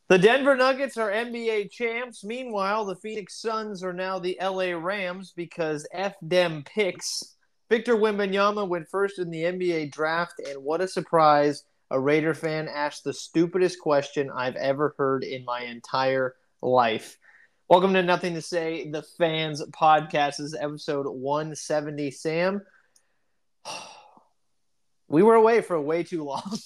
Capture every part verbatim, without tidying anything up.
The Denver Nuggets are N B A champs. Meanwhile, the Phoenix Suns are now the L A Rams because F dem picks. Victor Wembanyama went first in the N B A draft, and what a surprise. A Raider fan asked the stupidest question I've ever heard in my entire life. Welcome to Nothing to Say, the Fans Podcast. This is episode one seventy. Sam, we were away for way too long.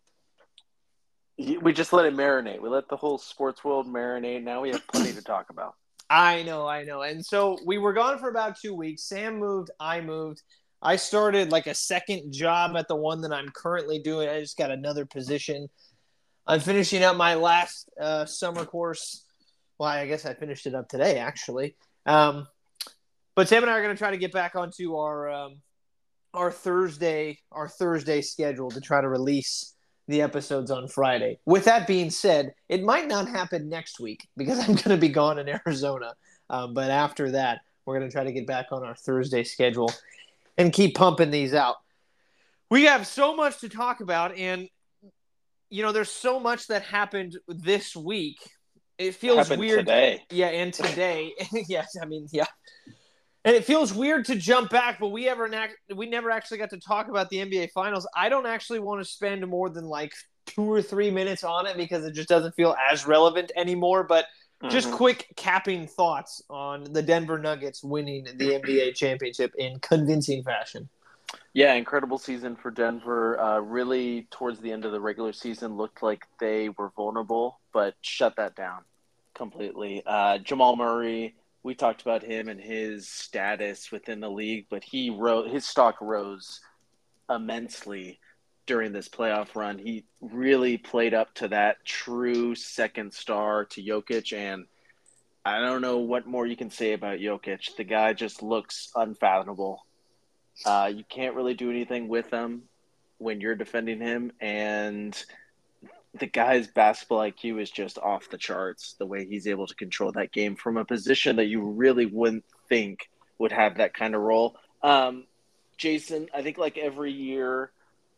We just let it marinate. We let the whole sports world marinate. Now we have plenty to talk about. I know, I know. And so we were gone for about two weeks. Sam moved. I moved. I started like a second job at the one that I'm currently doing. I just got another position. I'm finishing up my last uh, summer course. Well, I guess I finished it up today, actually. Um, but Sam and I are going to try to get back onto our um, our Thursday our Thursday schedule to try to release the episodes on Friday. With that being said, it might not happen next week because I'm going to be gone in Arizona. Um, but after that, we're going to try to get back on our Thursday schedule and keep pumping these out. We have so much to talk about, and you know, there's so much that happened this week. It feels happened weird today. Yeah, and today. Yes, I mean, yeah. And it feels weird to jump back, but we ever we never actually got to talk about the N B A Finals. I don't actually want to spend more than like two or three minutes on it because it just doesn't feel as relevant anymore. But just Mm-hmm. quick capping thoughts on the Denver Nuggets winning the N B A championship in convincing fashion. Yeah, incredible season for Denver. Uh, really, towards the end of the regular season, looked like they were vulnerable, but shut that down completely. Uh, Jamal Murray. We talked about him and his status within the league, but he rose, his stock rose immensely during this playoff run. He really played up to that true second star to Jokic, and I don't know what more you can say about Jokic. The guy just looks unfathomable. Uh, you can't really do anything with him when you're defending him, and the guy's basketball I Q is just off the charts, the way he's able to control that game from a position that you really wouldn't think would have that kind of role. Um, Jason, I think like every year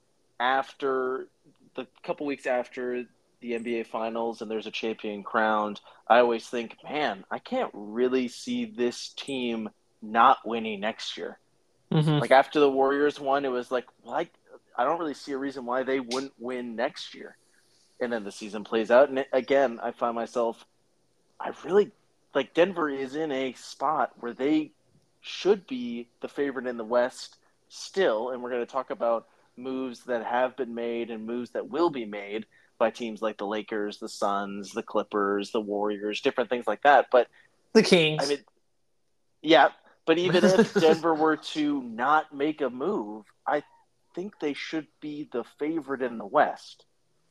after the couple weeks after the N B A Finals and there's a champion crowned, I always think, man, I can't really see this team not winning next year. Mm-hmm. Like after the Warriors won, it was like, well, I, I don't really see a reason why they wouldn't win next year. And then the season plays out. And again, I find myself, I really, like Denver is in a spot where they should be the favorite in the West still. And we're going to talk about moves that have been made and moves that will be made by teams like the Lakers, the Suns, the Clippers, the Warriors, different things like that. But the Kings. I mean, yeah, but even if Denver were to not make a move, I think they should be the favorite in the West.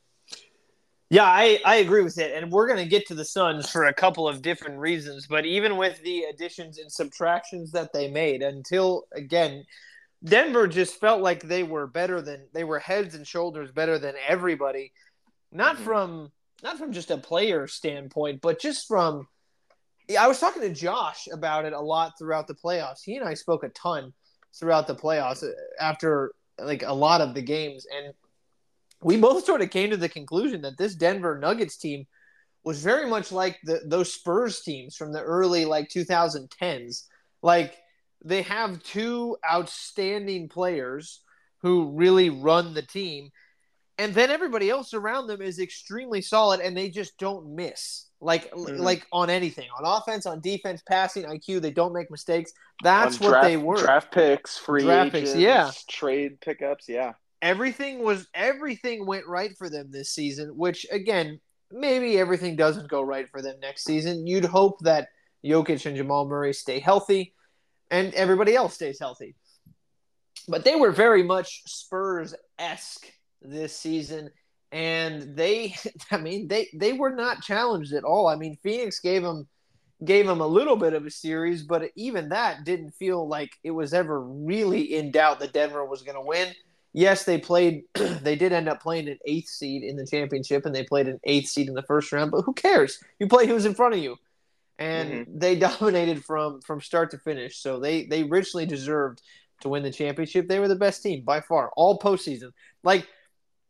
Yeah, I, I agree with it. And we're going to get to the Suns for a couple of different reasons. But even with the additions and subtractions that they made, until, again, Denver just felt like they were better than – they were heads and shoulders better than everybody. Not Mm-hmm. from not from just a player standpoint, but just from – I was talking to Josh about it a lot throughout the playoffs. He and I spoke a ton throughout the playoffs after, like, a lot of the games. And we both sort of came to the conclusion that this Denver Nuggets team was very much like the, those Spurs teams from the early, like, twenty tens. Like, they have two outstanding players who really run the team, and then everybody else around them is extremely solid, and they just don't miss. Like, mm-hmm. like on anything. On offense, on defense, passing, I Q, they don't make mistakes. That's on what draft, they were. Draft picks, free draft agents, picks, yeah. trade pickups, yeah. Everything was everything went right for them this season, which, again, maybe everything doesn't go right for them next season. You'd hope that Jokic and Jamal Murray stay healthy and everybody else stays healthy. But they were very much Spurs-esque this season, and they, I mean, they, they were not challenged at all. I mean, Phoenix gave them, gave them a little bit of a series, but even that didn't feel like it was ever really in doubt that Denver was going to win. Yes, they played. They did end up playing an eighth seed in the championship, and they played an eighth seed in the first round. But who cares? You play who's in front of you, and mm-hmm. they dominated from from start to finish. So they they richly deserved to win the championship. They were the best team by far, all postseason. Like,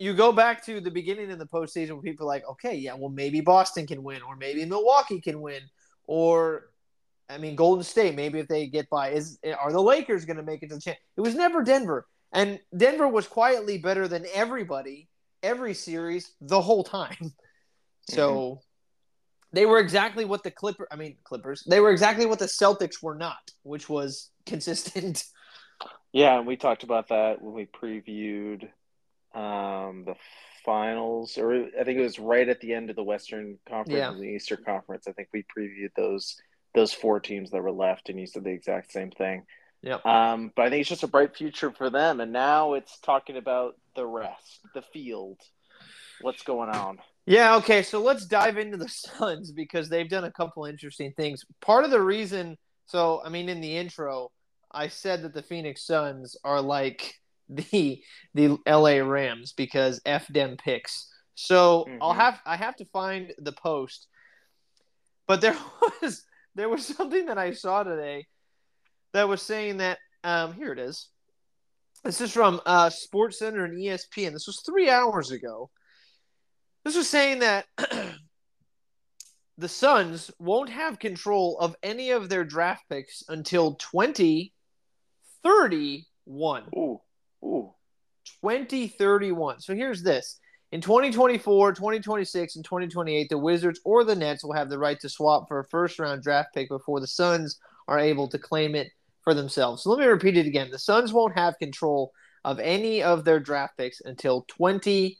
you go back to the beginning of the postseason where people are like, okay, yeah, well, maybe Boston can win, or maybe Milwaukee can win, or I mean, Golden State, maybe if they get by, is are the Lakers going to make it to the champ? It was never Denver. And Denver was quietly better than everybody, every series, the whole time. So mm-hmm. they were exactly what the Clippers, I mean, Clippers, they were exactly what the Celtics were not, which was consistent. Yeah, and we talked about that when we previewed um, the finals, or I think it was right at the end of the Western Conference yeah. and the Eastern Conference. I think we previewed those those four teams that were left, and you said the exact same thing. Yep. Um, but I think it's just a bright future for them, and now it's talking about the rest, the field. What's going on? Yeah, okay, so let's dive into the Suns because they've done a couple interesting things. Part of the reason, so, I mean, in the intro, I said that the Phoenix Suns are like the the L A Rams because F them picks. So mm-hmm. I'll have I have to find the post. But there was there was something that I saw today that was saying that um, here it is. This is from uh, SportsCenter and E S P N. This was three hours ago. This was saying that the Suns won't have control of any of their draft picks until twenty thirty-one. Ooh, ooh. twenty thirty-one. So here's this. In twenty twenty-four, twenty twenty-six, and twenty twenty-eight, the Wizards or the Nets will have the right to swap for a first-round draft pick before the Suns are able to claim it for themselves. So let me repeat it again. The Suns won't have control of any of their draft picks until twenty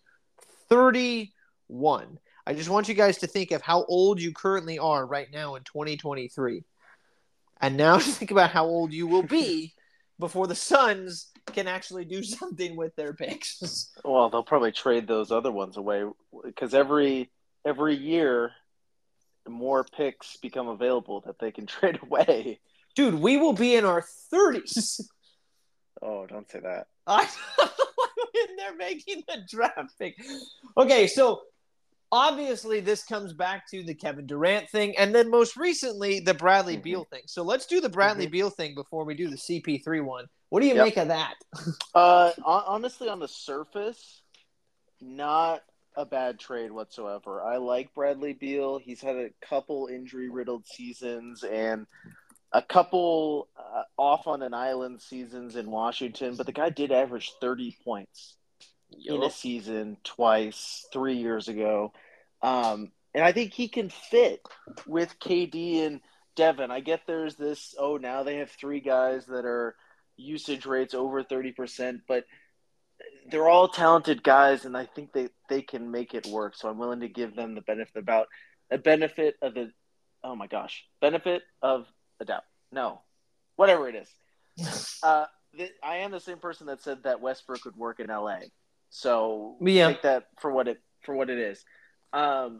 thirty-one. I just want you guys to think of how old you currently are right now in twenty twenty-three. And now just think about how old you will be before the Suns can actually do something with their picks. Well, they'll probably trade those other ones away because every every year more picks become available that they can trade away. Dude, we will be in our thirties. Oh, don't say that. I when they're making the draft pick. Okay, so obviously this comes back to the Kevin Durant thing, and then most recently the Bradley mm-hmm. Beal thing. So let's do the Bradley mm-hmm. Beal thing before we do the C P three one. What do you yep. make of that? uh, honestly, on the surface, not a bad trade whatsoever. I like Bradley Beal. He's had a couple injury-riddled seasons and a couple uh, off on an island seasons in Washington, but the guy did average thirty points yep. in a season twice, three years ago. Um, and I think he can fit with K D and Devin. I get there's this, oh, now they have three guys that are usage rates over thirty percent, but they're all talented guys, and I think they, they can make it work. So I'm willing to give them the benefit about a benefit of the oh my gosh, benefit of a doubt. No, whatever it is. uh, th- I am the same person that said that Westbrook would work in L A. So yeah. take that for what it for what it is. Um,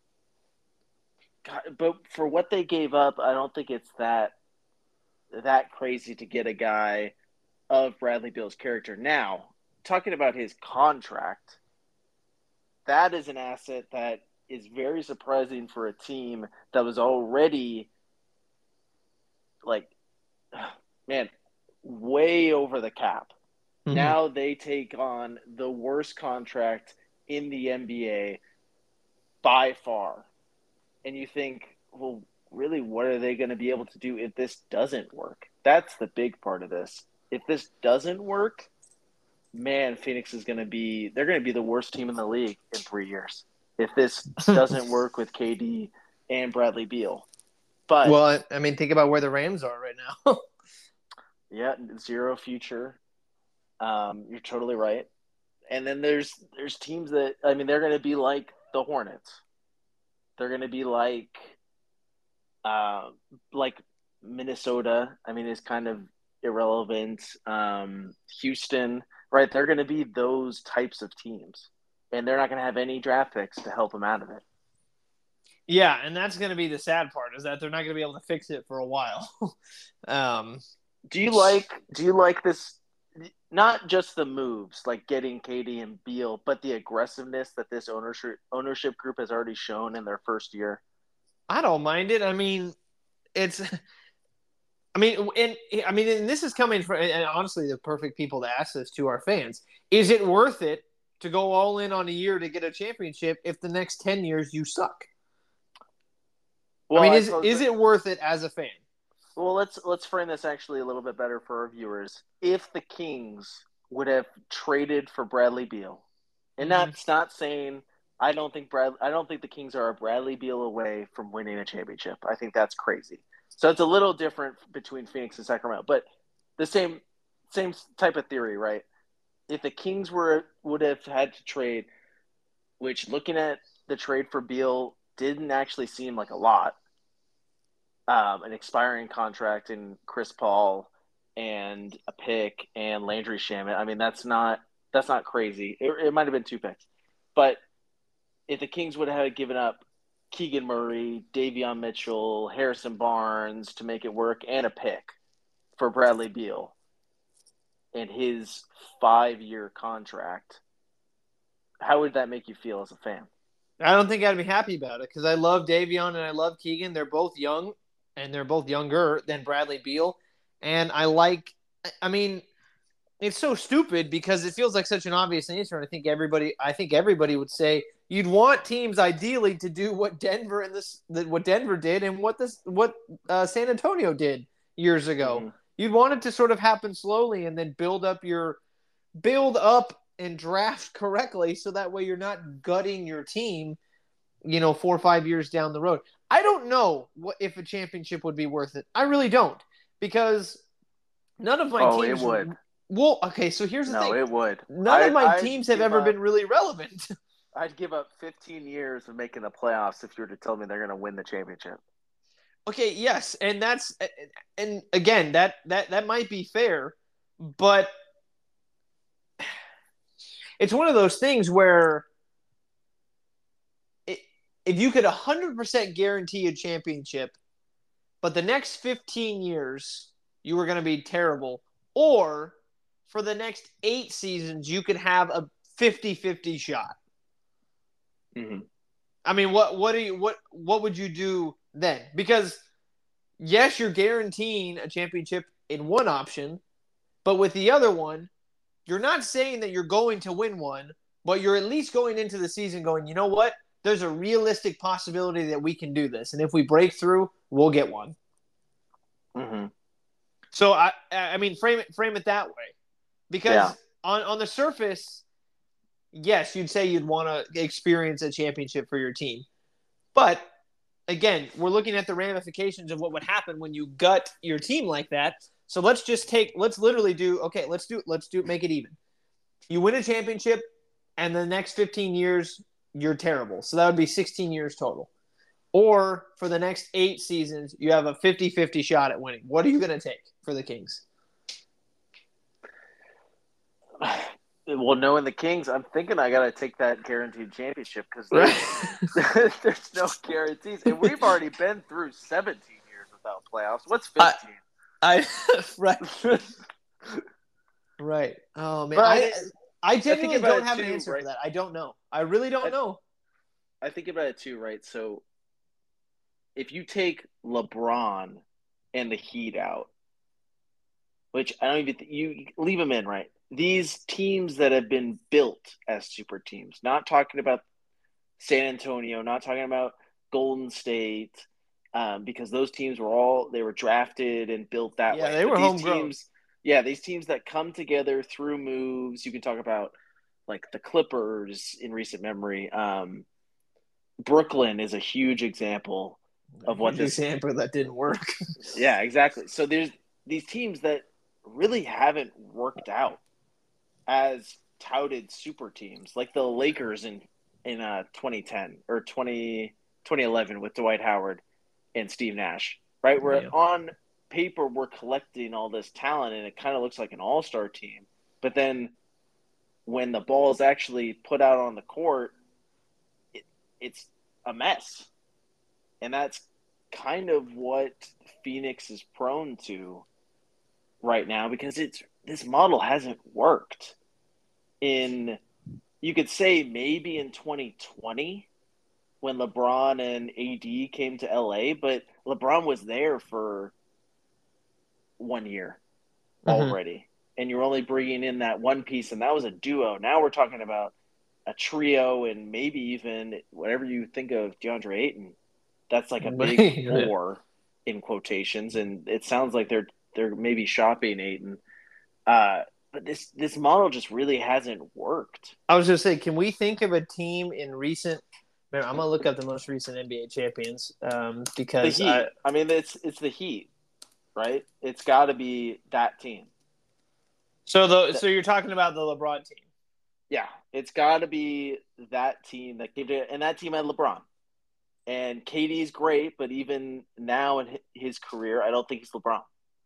God, but for what they gave up, I don't think it's that. that crazy to get a guy of Bradley Beal's character. Now, talking about his contract, that is an asset that is very surprising for a team that was already, like, man, way over the cap. Mm-hmm. Now they take on the worst contract in the N B A by far. And you think, well, really, what are they going to be able to do if this doesn't work? That's the big part of this. If this doesn't work, man, Phoenix is going to be – they're going to be the worst team in the league in three years if this doesn't work with K D and Bradley Beal. But well, I mean, think about where the Rams are right now. yeah, zero future. Um, you're totally right. And then there's there's teams that – I mean, they're going to be like the Hornets. They're going to be like – Uh, like Minnesota, I mean, is kind of irrelevant. Um, Houston, right? They're going to be those types of teams, and they're not going to have any draft picks to help them out of it. Yeah, and that's going to be the sad part is that they're not going to be able to fix it for a while. um, do you like? Do you like this? Not just the moves, like getting K D and Beal, but the aggressiveness that this ownership ownership group has already shown in their first year. I don't mind it. I mean, it's. I mean, and I mean, and this is coming from, and honestly, the perfect people to ask this to our fans: is it worth it to go all in on a year to get a championship if the next ten years you suck? Well, I mean, I is suppose is it worth it as a fan? Well, let's let's frame this actually a little bit better for our viewers. If the Kings would have traded for Bradley Beal, and Mm-hmm. that's not saying I don't think Brad I don't think the Kings are a Bradley Beal away from winning a championship. I think that's crazy. So it's a little different between Phoenix and Sacramento, but the same same type of theory, right? If the Kings were would have had to trade, which looking at the trade for Beal didn't actually seem like a lot. Um, an expiring contract in Chris Paul and a pick and Landry Shamet. I mean, that's not that's not crazy. It, it might have been two picks, but if the Kings would have given up Keegan Murray, Davion Mitchell, Harrison Barnes to make it work, and a pick for Bradley Beal and his five-year contract, how would that make you feel as a fan? I don't think I'd be happy about it because I love Davion and I love Keegan. They're both young, and they're both younger than Bradley Beal. And I like, I mean, it's so stupid because it feels like such an obvious answer. And I think everybody, I think everybody would say you'd want teams ideally to do what Denver and this, what Denver did and what this, what uh, San Antonio did years ago. Mm-hmm. You'd want it to sort of happen slowly and then build up your, build up and draft correctly so that way you're not gutting your team, you know, four or five years down the road. I don't know what if a championship would be worth it. I really don't because none of my oh, teams it would. Well, okay, so here's the no, thing. No, it would. None I, of my I'd teams have ever up, been really relevant. I'd give up fifteen years of making the playoffs if you were to tell me they're going to win the championship. Okay, yes, and that's and again, that that that might be fair, but it's one of those things where it, if you could one hundred percent guarantee a championship, but the next fifteen years you were going to be terrible, or for the next eight seasons you could have a fifty-fifty shot. Mm-hmm. I mean, what what do you what what would you do then? Because yes, you're guaranteeing a championship in one option, but with the other one, you're not saying that you're going to win one, but you're at least going into the season going, you know what? There's a realistic possibility that we can do this, and if we break through, we'll get one. Mm-hmm. So I I mean, frame it frame it that way, because yeah. on on the surface, yes, you'd say you'd want to experience a championship for your team, but again, we're looking at the ramifications of what would happen when you gut your team like that. So let's just take, let's literally do, okay, let's do, let's do, make it even. You win a championship, and the next fifteen years, you're terrible. So that would be sixteen years total. Or for the next eight seasons, you have a fifty-fifty shot at winning. What are you going to take for the Kings? Well, knowing the Kings, I'm thinking I got to take that guaranteed championship because there's, there's no guarantees. And we've already been through seventeen years without playoffs. What's fifteen? I, I right. right. Oh, man. But I, I genuinely I don't have too, an answer right? for that. I don't know. I really don't I, know. I think about it too, right? So if you take LeBron and the Heat out, which I don't even – you leave them in, right? These teams that have been built as super teams, not talking about San Antonio, not talking about Golden State, um, because those teams were all, they were drafted and built that yeah, way. Yeah, they were homegrown. Teams, yeah, these teams that come together through moves. You can talk about like the Clippers in recent memory. Um, Brooklyn is a huge example of what huge this example that didn't work. Yeah, exactly. So there's these teams that really haven't worked out as touted super teams, like the Lakers in in uh, twenty ten or twenty, twenty eleven with Dwight Howard and Steve Nash, right? Where Yeah. on paper we're collecting all this talent and it kind of looks like an all-star team, but then when the ball is actually put out on the court, it, it's a mess. And that's kind of what Phoenix is prone to right now because it's this model hasn't worked. In you could say maybe in twenty twenty when LeBron and A D came to L A, but LeBron was there for one year already. Mm-hmm. And you're only bringing in that one piece, and that was a duo. Now we're talking about a trio and maybe even whatever you think of DeAndre Ayton, that's like a big four in quotations, and it sounds like they're they're maybe shopping Ayton. Uh, but this this model just really hasn't worked. I was gonna say, can we think of a team in recent? Man, I'm gonna look up the most recent N B A champions um, because the Heat. I, I mean, it's it's the Heat, right? It's got to be that team. So the so you're talking about the LeBron team. Yeah, it's got to be that team that gave it, and that team had LeBron. And K D's great, but even now in his career, I don't think he's LeBron.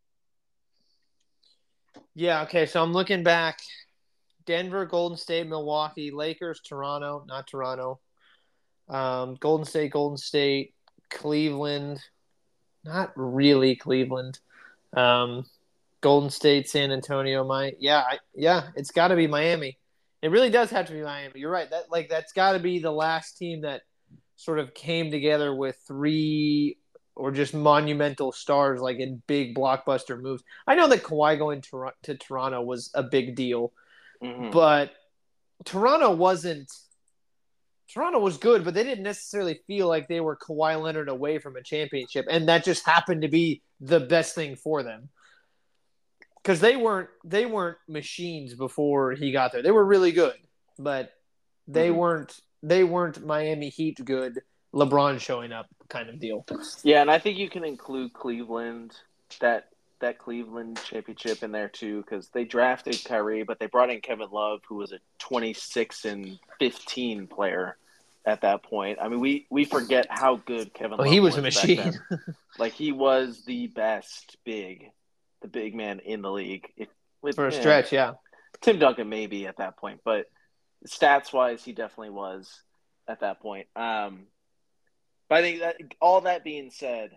Yeah, okay, so I'm looking back. Denver, Golden State, Milwaukee, Lakers, Toronto, not Toronto. Um, Golden State, Golden State, Cleveland, not really Cleveland. Um, Golden State, San Antonio, my yeah, I, yeah, it's got to be Miami. It really does have to be Miami. You're right. That like that's got to be the last team that sort of came together with three or just monumental stars, like in big blockbuster moves. I know that Kawhi going to, to Toronto was a big deal, mm-hmm. but Toronto wasn't. Toronto was good, but they didn't necessarily feel like they were Kawhi Leonard away from a championship, and that just happened to be the best thing for them. Because they weren't they weren't machines before he got there. They were really good, but they mm-hmm. weren't they weren't Miami Heat good. LeBron showing up kind of deal. Yeah, and I think you can include Cleveland that that Cleveland championship in there too, because they drafted Kyrie, but they brought in Kevin Love, who was a twenty-six and fifteen player at that point. I mean, we we forget how good Kevin. Well, Love he was, was a machine. Like he was the best big. The big man in the league. If, with, For a stretch, know, yeah. Tim Duncan maybe at that point, but stats-wise, he definitely was at that point. Um, but I think that all that being said,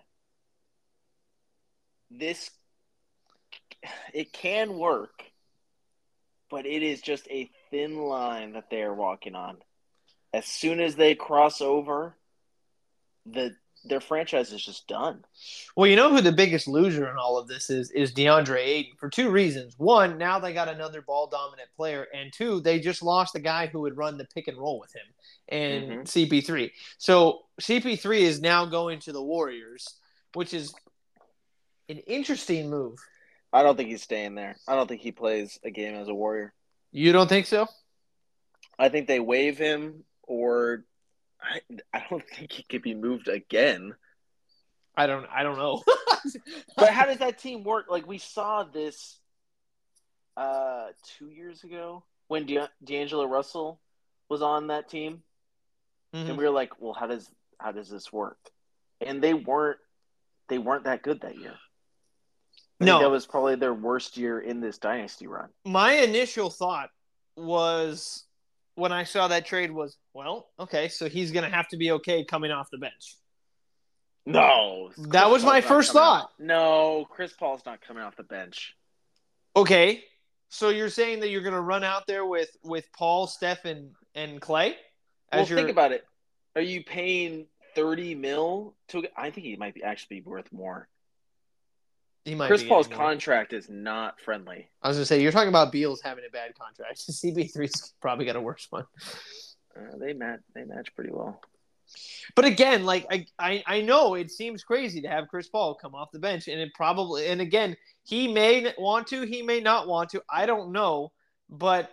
this it can work, but it is just a thin line that they are walking on. As soon as they cross over, the their franchise is just done. Well, you know who the biggest loser in all of this is? Is DeAndre Ayton for two reasons. One, now they got another ball-dominant player. And two, they just lost the guy who would run the pick and roll with him and mm-hmm. C P three. So C P three is now going to the Warriors, which is an interesting move. I don't think he's staying there. I don't think he plays a game as a Warrior. You don't think so? I think they waive him or – I, I don't think he could be moved again. I don't I don't know. But how does that team work? Like we saw this uh, two years ago when De- D'Angelo Russell was on that team, mm-hmm. and we were like, "Well, how does how does this work?" And they weren't they weren't that good that year. I no, think that was probably their worst year in this dynasty run. My initial thought was when I saw that trade was, well, okay, so he's going to have to be okay coming off the bench. No. That was my first thought. Off. No, Chris Paul's not coming off the bench. Okay, so you're saying that you're going to run out there with, with Paul, Steph, and, and Clay? Well, your... think about it. Are you paying thirty mil to – I think he might be actually be worth more. He might Chris be Paul's anymore. contract is not friendly. I was going to say, you're talking about Beal's having a bad contract. C B three's probably got a worse one. Uh, they match. They match pretty well. But again, like I, I, I know it seems crazy to have Chris Paul come off the bench, and it probably, and again, he may want to, he may not want to. I don't know, but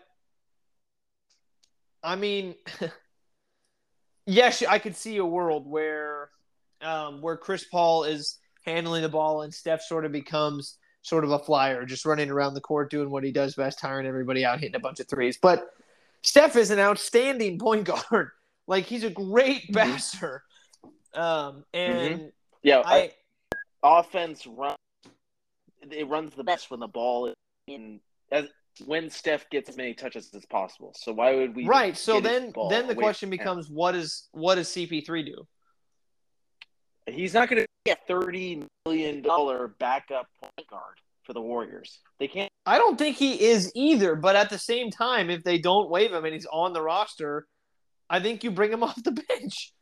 I mean, yes, I could see a world where, um, where Chris Paul is handling the ball and Steph sort of becomes sort of a flyer, just running around the court doing what he does best, tiring everybody out, hitting a bunch of threes. But Steph is an outstanding point guard. Like, he's a great passer. Um, and mm-hmm. yeah, I, I, offense run it runs the best when the ball is in as when Steph gets as many touches as possible. So why would we right? So then, then the question becomes, him? what is what does C P three do? He's not going to be a thirty million dollar backup point guard for the Warriors. They can't. I don't think he is either. But at the same time, if they don't waive him and he's on the roster, I think you bring him off the bench,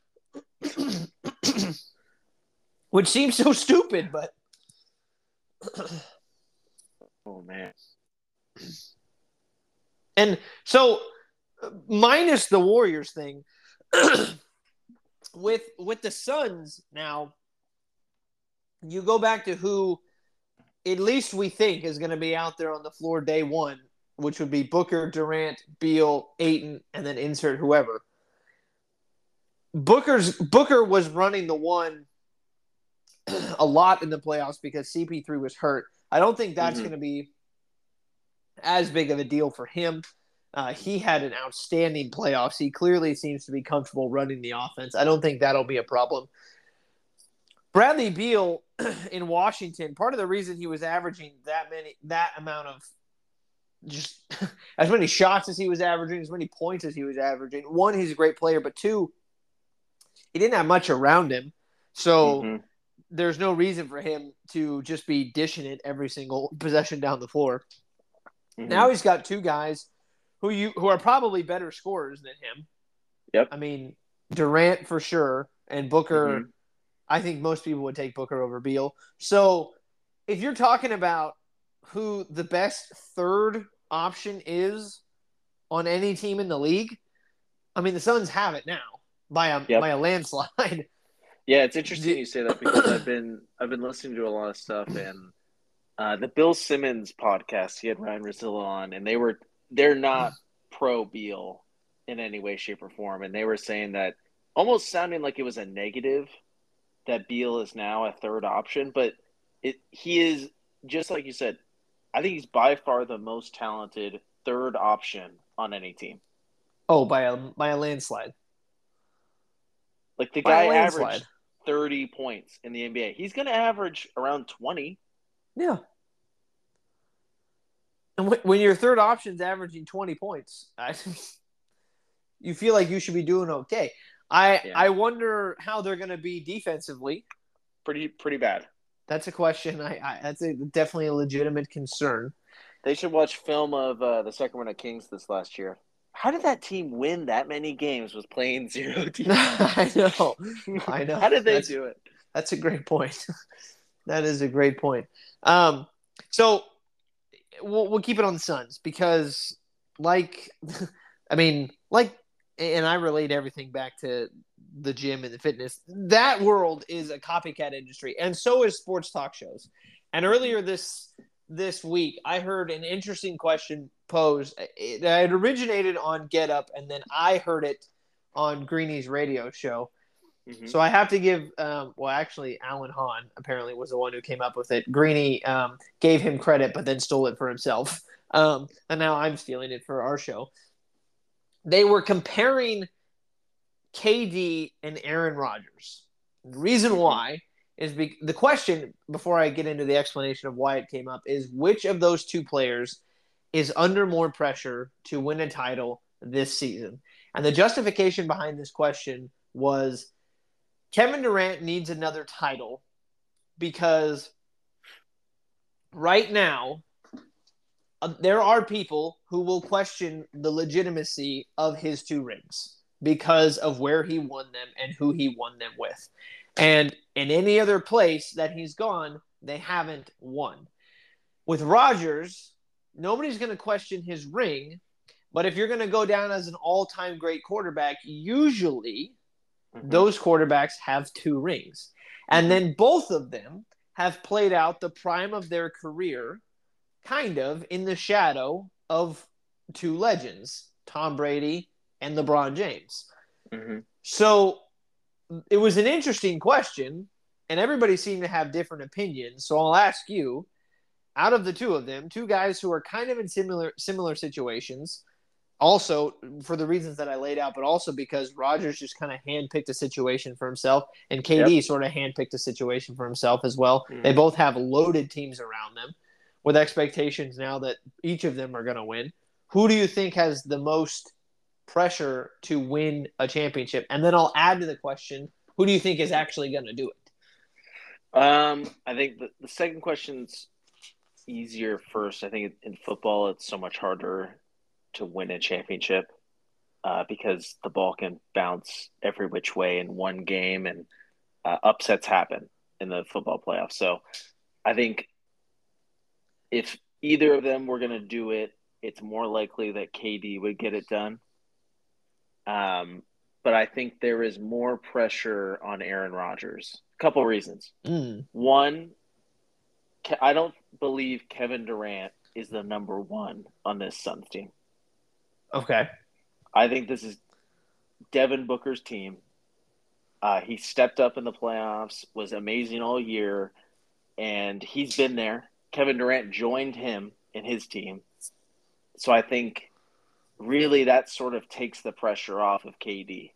which seems so stupid. But oh man, and so minus the Warriors thing, with with the Suns now, you go back to who at least we think is going to be out there on the floor day one, which would be Booker, Durant, Beal, Ayton, and then insert whoever. Booker's Booker was running the one a lot in the playoffs because C P three was hurt. I don't think that's mm-hmm. going to be as big of a deal for him. Uh, he had an outstanding playoffs. He clearly seems to be comfortable running the offense. I don't think that'll be a problem. Bradley Beal in Washington, part of the reason he was averaging that many, that amount of just as many shots as he was averaging, as many points as he was averaging. One, he's a great player, but two, he didn't have much around him. So mm-hmm. there's no reason for him to just be dishing it every single possession down the floor. Mm-hmm. Now he's got two guys who you who are probably better scorers than him. Yep. I mean, Durant for sure, and Booker. Mm-hmm. I think most people would take Booker over Beal. So if you're talking about who the best third option is on any team in the league, I mean, the Suns have it now by a yep. by a landslide. Yeah, it's interesting you say that because I've been I've been listening to a lot of stuff, and uh, the Bill Simmons podcast, he had Ryan Russillo on, and they were they're not pro Beal in any way, shape, or form, and they were saying that almost sounding like it was a negative that Beal is now a third option, but it he is, just like you said, I think he's by far the most talented third option on any team. Oh, by a by a landslide. Like the guy averaged thirty points in the N B A. He's going to average around twenty. Yeah. And when your third option's averaging twenty points, I, you feel like you should be doing okay. I yeah. I wonder how they're going to be defensively. Pretty pretty bad. That's a question. I, I that's a, definitely a legitimate concern. They should watch film of uh, the Sacramento Kings this last year. How did that team win that many games with playing zero defense? I know. I know. How did they that's, do it? That's a great point. That is a great point. Um, so we'll, we'll keep it on the Suns because, like, I mean, like, and I relate everything back to the gym and the fitness. That world is a copycat industry, and so is sports talk shows. And earlier this this week, I heard an interesting question posed. It had originated on Get Up, and then I heard it on Greeny's radio show. Mm-hmm. So I have to give, um, well, actually, Alan Hahn apparently was the one who came up with it. Greeny um, gave him credit, but then stole it for himself. Um, and now I'm stealing it for our show. They were comparing K D and Aaron Rodgers. The reason why is be- the question, before I get into the explanation of why it came up, is which of those two players is under more pressure to win a title this season? And the justification behind this question was Kevin Durant needs another title because right now uh, there are people who will question the legitimacy of his two rings because of where he won them and who he won them with. And in any other place that he's gone, they haven't won. With Rodgers, nobody's going to question his ring, but if you're going to go down as an all-time great quarterback, usually mm-hmm. those quarterbacks have two rings. And then both of them have played out the prime of their career kind of in the shadow of two legends, Tom Brady and LeBron James. Mm-hmm. So it was an interesting question, and everybody seemed to have different opinions. So I'll ask you, out of the two of them, two guys who are kind of in similar similar situations, also for the reasons that I laid out, but also because Rodgers just kind of handpicked a situation for himself, and K D yep. sort of handpicked a situation for himself as well. Mm-hmm. They both have loaded teams around them with expectations now that each of them are going to win. Who do you think has the most pressure to win a championship? And then I'll add to the question, who do you think is actually going to do it? Um, I think the, the second question's easier first. I think in football, it's so much harder to win a championship uh, because the ball can bounce every which way in one game, and uh, upsets happen in the football playoffs. So I think if either of them were going to do it, it's more likely that K D would get it done Um, but I think there is more pressure on Aaron Rodgers. A couple reasons. Mm. One, I don't believe Kevin Durant is the number one on this Suns team. Okay. I think this is Devin Booker's team. Uh, he stepped up in the playoffs, was amazing all year, and he's been there. Kevin Durant joined him in his team. So I think really that sort of takes the pressure off of K D.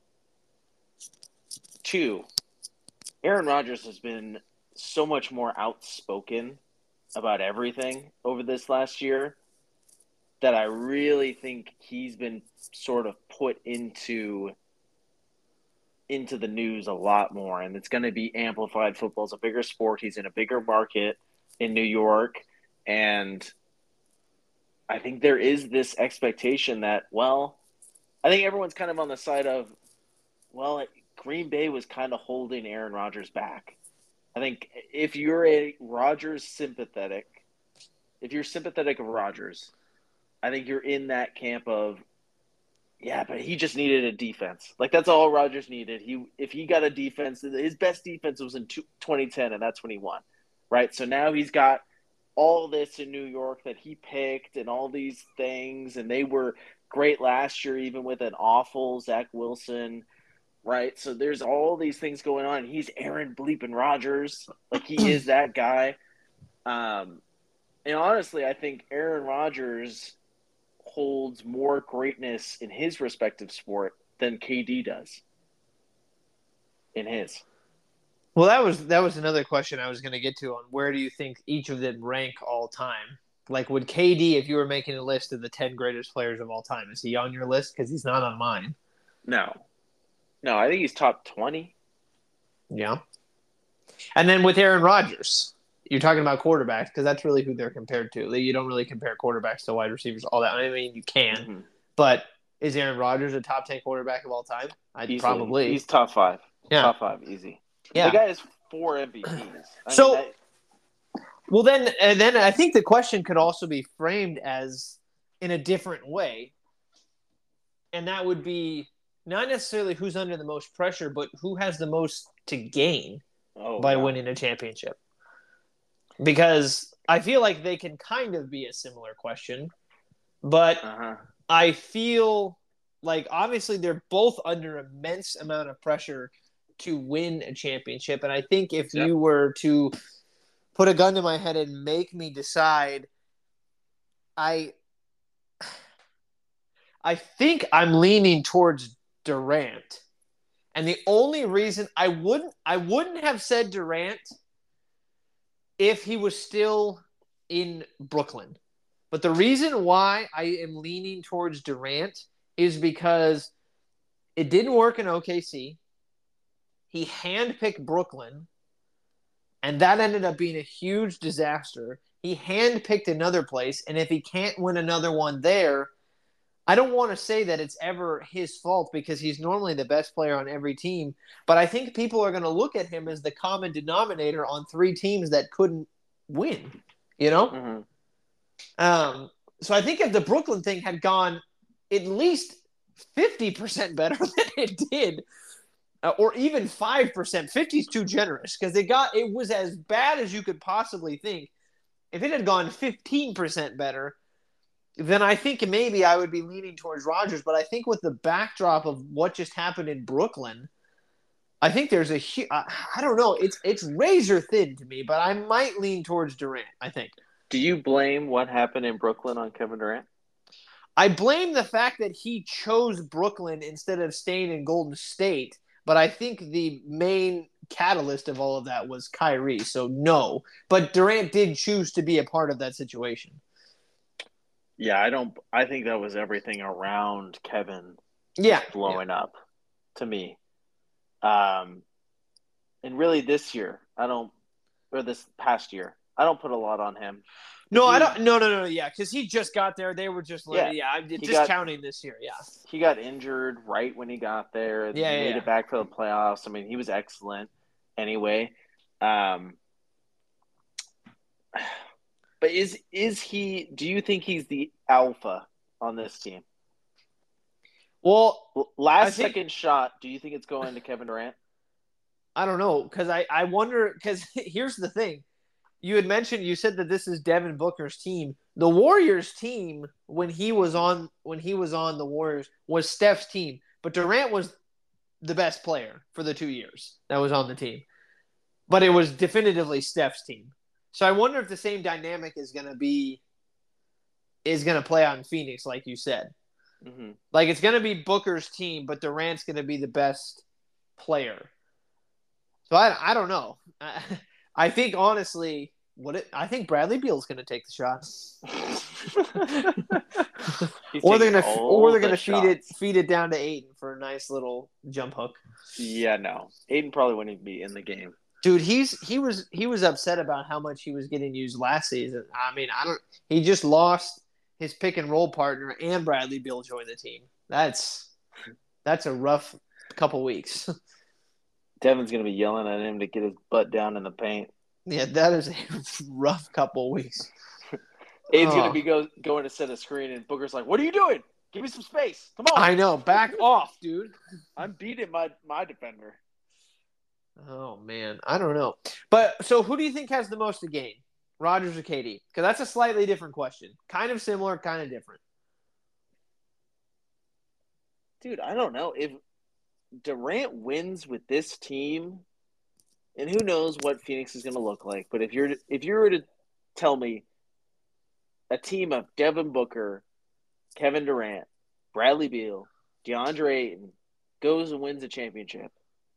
Two, Aaron Rodgers has been so much more outspoken about everything over this last year that I really think he's been sort of put into into the news a lot more, and it's going to be amplified. Football's a bigger sport. He's in a bigger market in New York, and I think there is this expectation that, well, I think everyone's kind of on the side of, well, Green Bay was kind of holding Aaron Rodgers back. I think if you're a Rodgers sympathetic, if you're sympathetic of Rodgers, I think you're in that camp of, yeah, but he just needed a defense. Like, that's all Rodgers needed. He if he got a defense, his best defense was in twenty ten, and that's when he won, right? So now he's got all this in New York that he picked and all these things, and they were great last year, even with an awful Zach Wilson, right? So there's all these things going on. He's Aaron bleeping Rodgers. Like, he is that guy. Um, and honestly, I think Aaron Rodgers – holds more greatness in his respective sport than K D does in his. Well, that was that was another question I was going to get to on where do you think each of them rank all time? Like, would K D, if you were making a list of the ten greatest players of all time, is he on your list? Because he's not on mine. No. No, I think he's top twenty. Yeah. And then with Aaron Rodgers, you're talking about quarterbacks because that's really who they're compared to. You don't really compare quarterbacks to wide receivers, all that. I mean, you can, mm-hmm. but is Aaron Rodgers a top ten quarterback of all time? I'd probably. He's top five. Yeah. Top five, easy. Yeah. The guy has four M V Ps. I so, mean, that... well, then, and then I think the question could also be framed as in a different way, and that would be not necessarily who's under the most pressure, but who has the most to gain oh, by yeah. winning a championship. Because I feel like they can kind of be a similar question, but uh-huh. I feel like obviously they're both under immense amount of pressure to win a championship. And I think if yep. you were to put a gun to my head and make me decide, I I think I'm leaning towards Durant. And the only reason I wouldn't I wouldn't have said Durant if he was still in Brooklyn. But the reason why I am leaning towards Durant is because it didn't work in O K C. He handpicked Brooklyn, and that ended up being a huge disaster. He handpicked another place, and if he can't win another one there, I don't want to say that it's ever his fault because he's normally the best player on every team, but I think people are going to look at him as the common denominator on three teams that couldn't win, you know? Mm-hmm. Um, so I think if the Brooklyn thing had gone at least fifty percent better than it did, uh, or even five percent, fifty is too generous because it got it was as bad as you could possibly think. If it had gone fifteen percent better, then I think maybe I would be leaning towards Rodgers. But I think with the backdrop of what just happened in Brooklyn, I think there's a huge – I don't know. It's it's razor thin to me, but I might lean towards Durant, I think. Do you blame what happened in Brooklyn on Kevin Durant? I blame the fact that he chose Brooklyn instead of staying in Golden State, but I think the main catalyst of all of that was Kyrie, so no. But Durant did choose to be a part of that situation. Yeah, I don't. I think that was everything around Kevin. Yeah, blowing yeah. up to me. Um, and really, this year, I don't, or this past year, I don't put a lot on him. No, he, I don't. No, no, no, yeah, because he just got there. They were just, yeah, yeah I'm just got, counting this year. Yeah, he got injured right when he got there. Yeah, he yeah, made yeah. it back to the playoffs. I mean, he was excellent. Anyway, um. But is is he? Do you think he's the alpha on this team? Well, Last I think second shot. Do you think it's going to Kevin Durant? I don't know because I I wonder because here's the thing. You had mentioned you said that this is Devin Booker's team. The Warriors team when he was on when he was on the Warriors was Steph's team, but Durant was the best player for the two years that was on the team. But it was definitively Steph's team. So I wonder if the same dynamic is going to be is going to play out in Phoenix, like you said. Mm-hmm. Like it's going to be Booker's team, but Durant's going to be the best player. So I I don't know. I, I think honestly, what it, I think Bradley Beal's going to take the shot. or they're going to or they're going to feed it feed it down to Ayton for a nice little jump hook. Yeah, no. Ayton probably wouldn't be in the game. Dude, he's he was he was upset about how much he was getting used last season. I mean, I don't. He just lost his pick and roll partner, and Bradley Beal joined the team. That's that's a rough couple weeks. Devin's gonna be yelling at him to get his butt down in the paint. Yeah, that is a rough couple weeks. Aiden's oh. gonna be go, going to set a screen, and Booker's like, "What are you doing? Give me some space. Come on." I know. Back off, dude. I'm beating my my defender. Oh, man. I don't know. But so who do you think has the most to gain? Rodgers or K D? Because that's a slightly different question. Kind of similar, kind of different. Dude, I don't know. If Durant wins with this team, and who knows what Phoenix is going to look like, but if you're if you were to tell me a team of Devin Booker, Kevin Durant, Bradley Beal, DeAndre Ayton goes and wins a championship,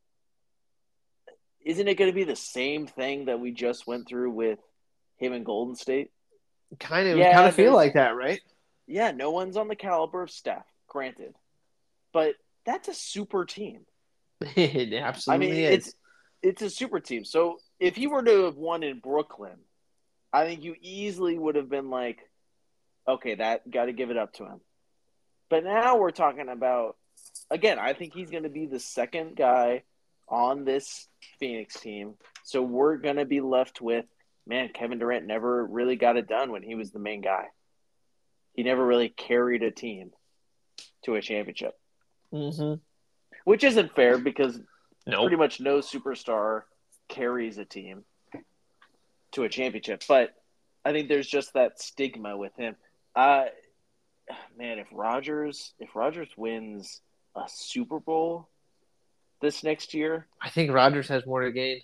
isn't it going to be the same thing that we just went through with him and Golden State? Kind of, yeah, kind of feel like that, right? Yeah, no one's on the caliber of Steph, granted, but that's a super team. It absolutely I mean, is. It's it's a super team. So if he were to have won in Brooklyn, I think you easily would have been like, okay, that got to give it up to him. But now we're talking about, again, I think he's going to be the second guy on this Phoenix team. So we're going to be left with, man, Kevin Durant never really got it done when he was the main guy. He never really carried a team to a championship. Mm-hmm. Which isn't fair because nope. pretty much no superstar carries a team to a championship. But I think there's just that stigma with him. Uh, man, if Rodgers, if Rodgers wins a Super Bowl this next year, I think Rodgers has more to gain.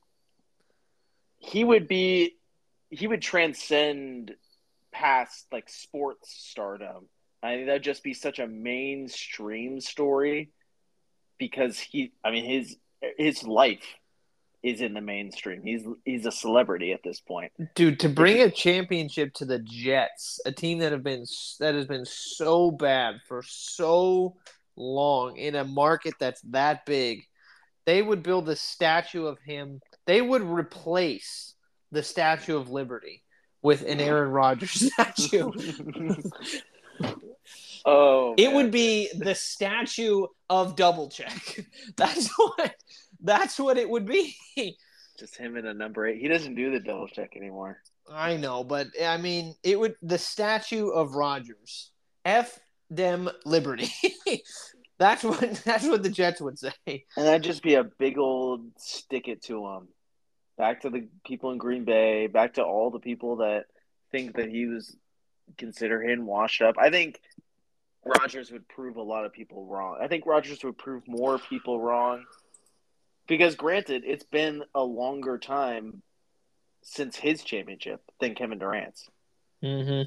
He would be, he would transcend past like sports stardom. I think that'd just be such a mainstream story because he, I mean, his his life is in the mainstream. He's he's a celebrity at this point, dude. To bring a championship to the Jets, a team that have been that has been so bad for so long in a market that's that big, they would build a statue of him. They would replace the Statue of Liberty with an Aaron Rodgers statue. Oh, it man. would be the statue of Double Check. That's what. That's what it would be. Just him in a number eight. He doesn't do the double check anymore. I know, but I mean, it would the statue of Rodgers. F them Liberty. That's what that's what the Jets would say. And that'd just be a big old stick it to him. Back to the people in Green Bay, back to all the people that think that he was consider him washed up. I think Rodgers would prove a lot of people wrong. I think Rodgers would prove more people wrong. Because granted, it's been a longer time since his championship than Kevin Durant's. Mm-hmm.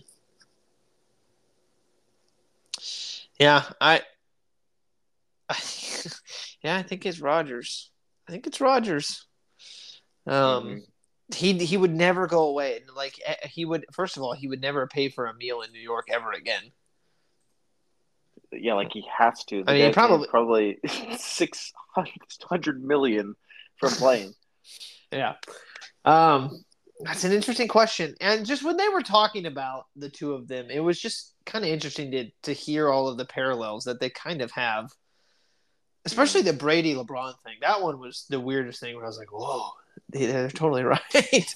Yeah, I, I yeah, I think it's Rodgers. I think it's Rodgers. Um, mm-hmm. he he would never go away. Like he would. First of all, he would never pay for a meal in New York ever again. Yeah, like he has to. The I mean, probably probably six hundred million from playing. Yeah, um, that's an interesting question. And just when they were talking about the two of them, it was just kind of interesting to to hear all of the parallels that they kind of have. Especially the Brady LeBron thing. That one was the weirdest thing. Where I was like, "Whoa, they're totally right."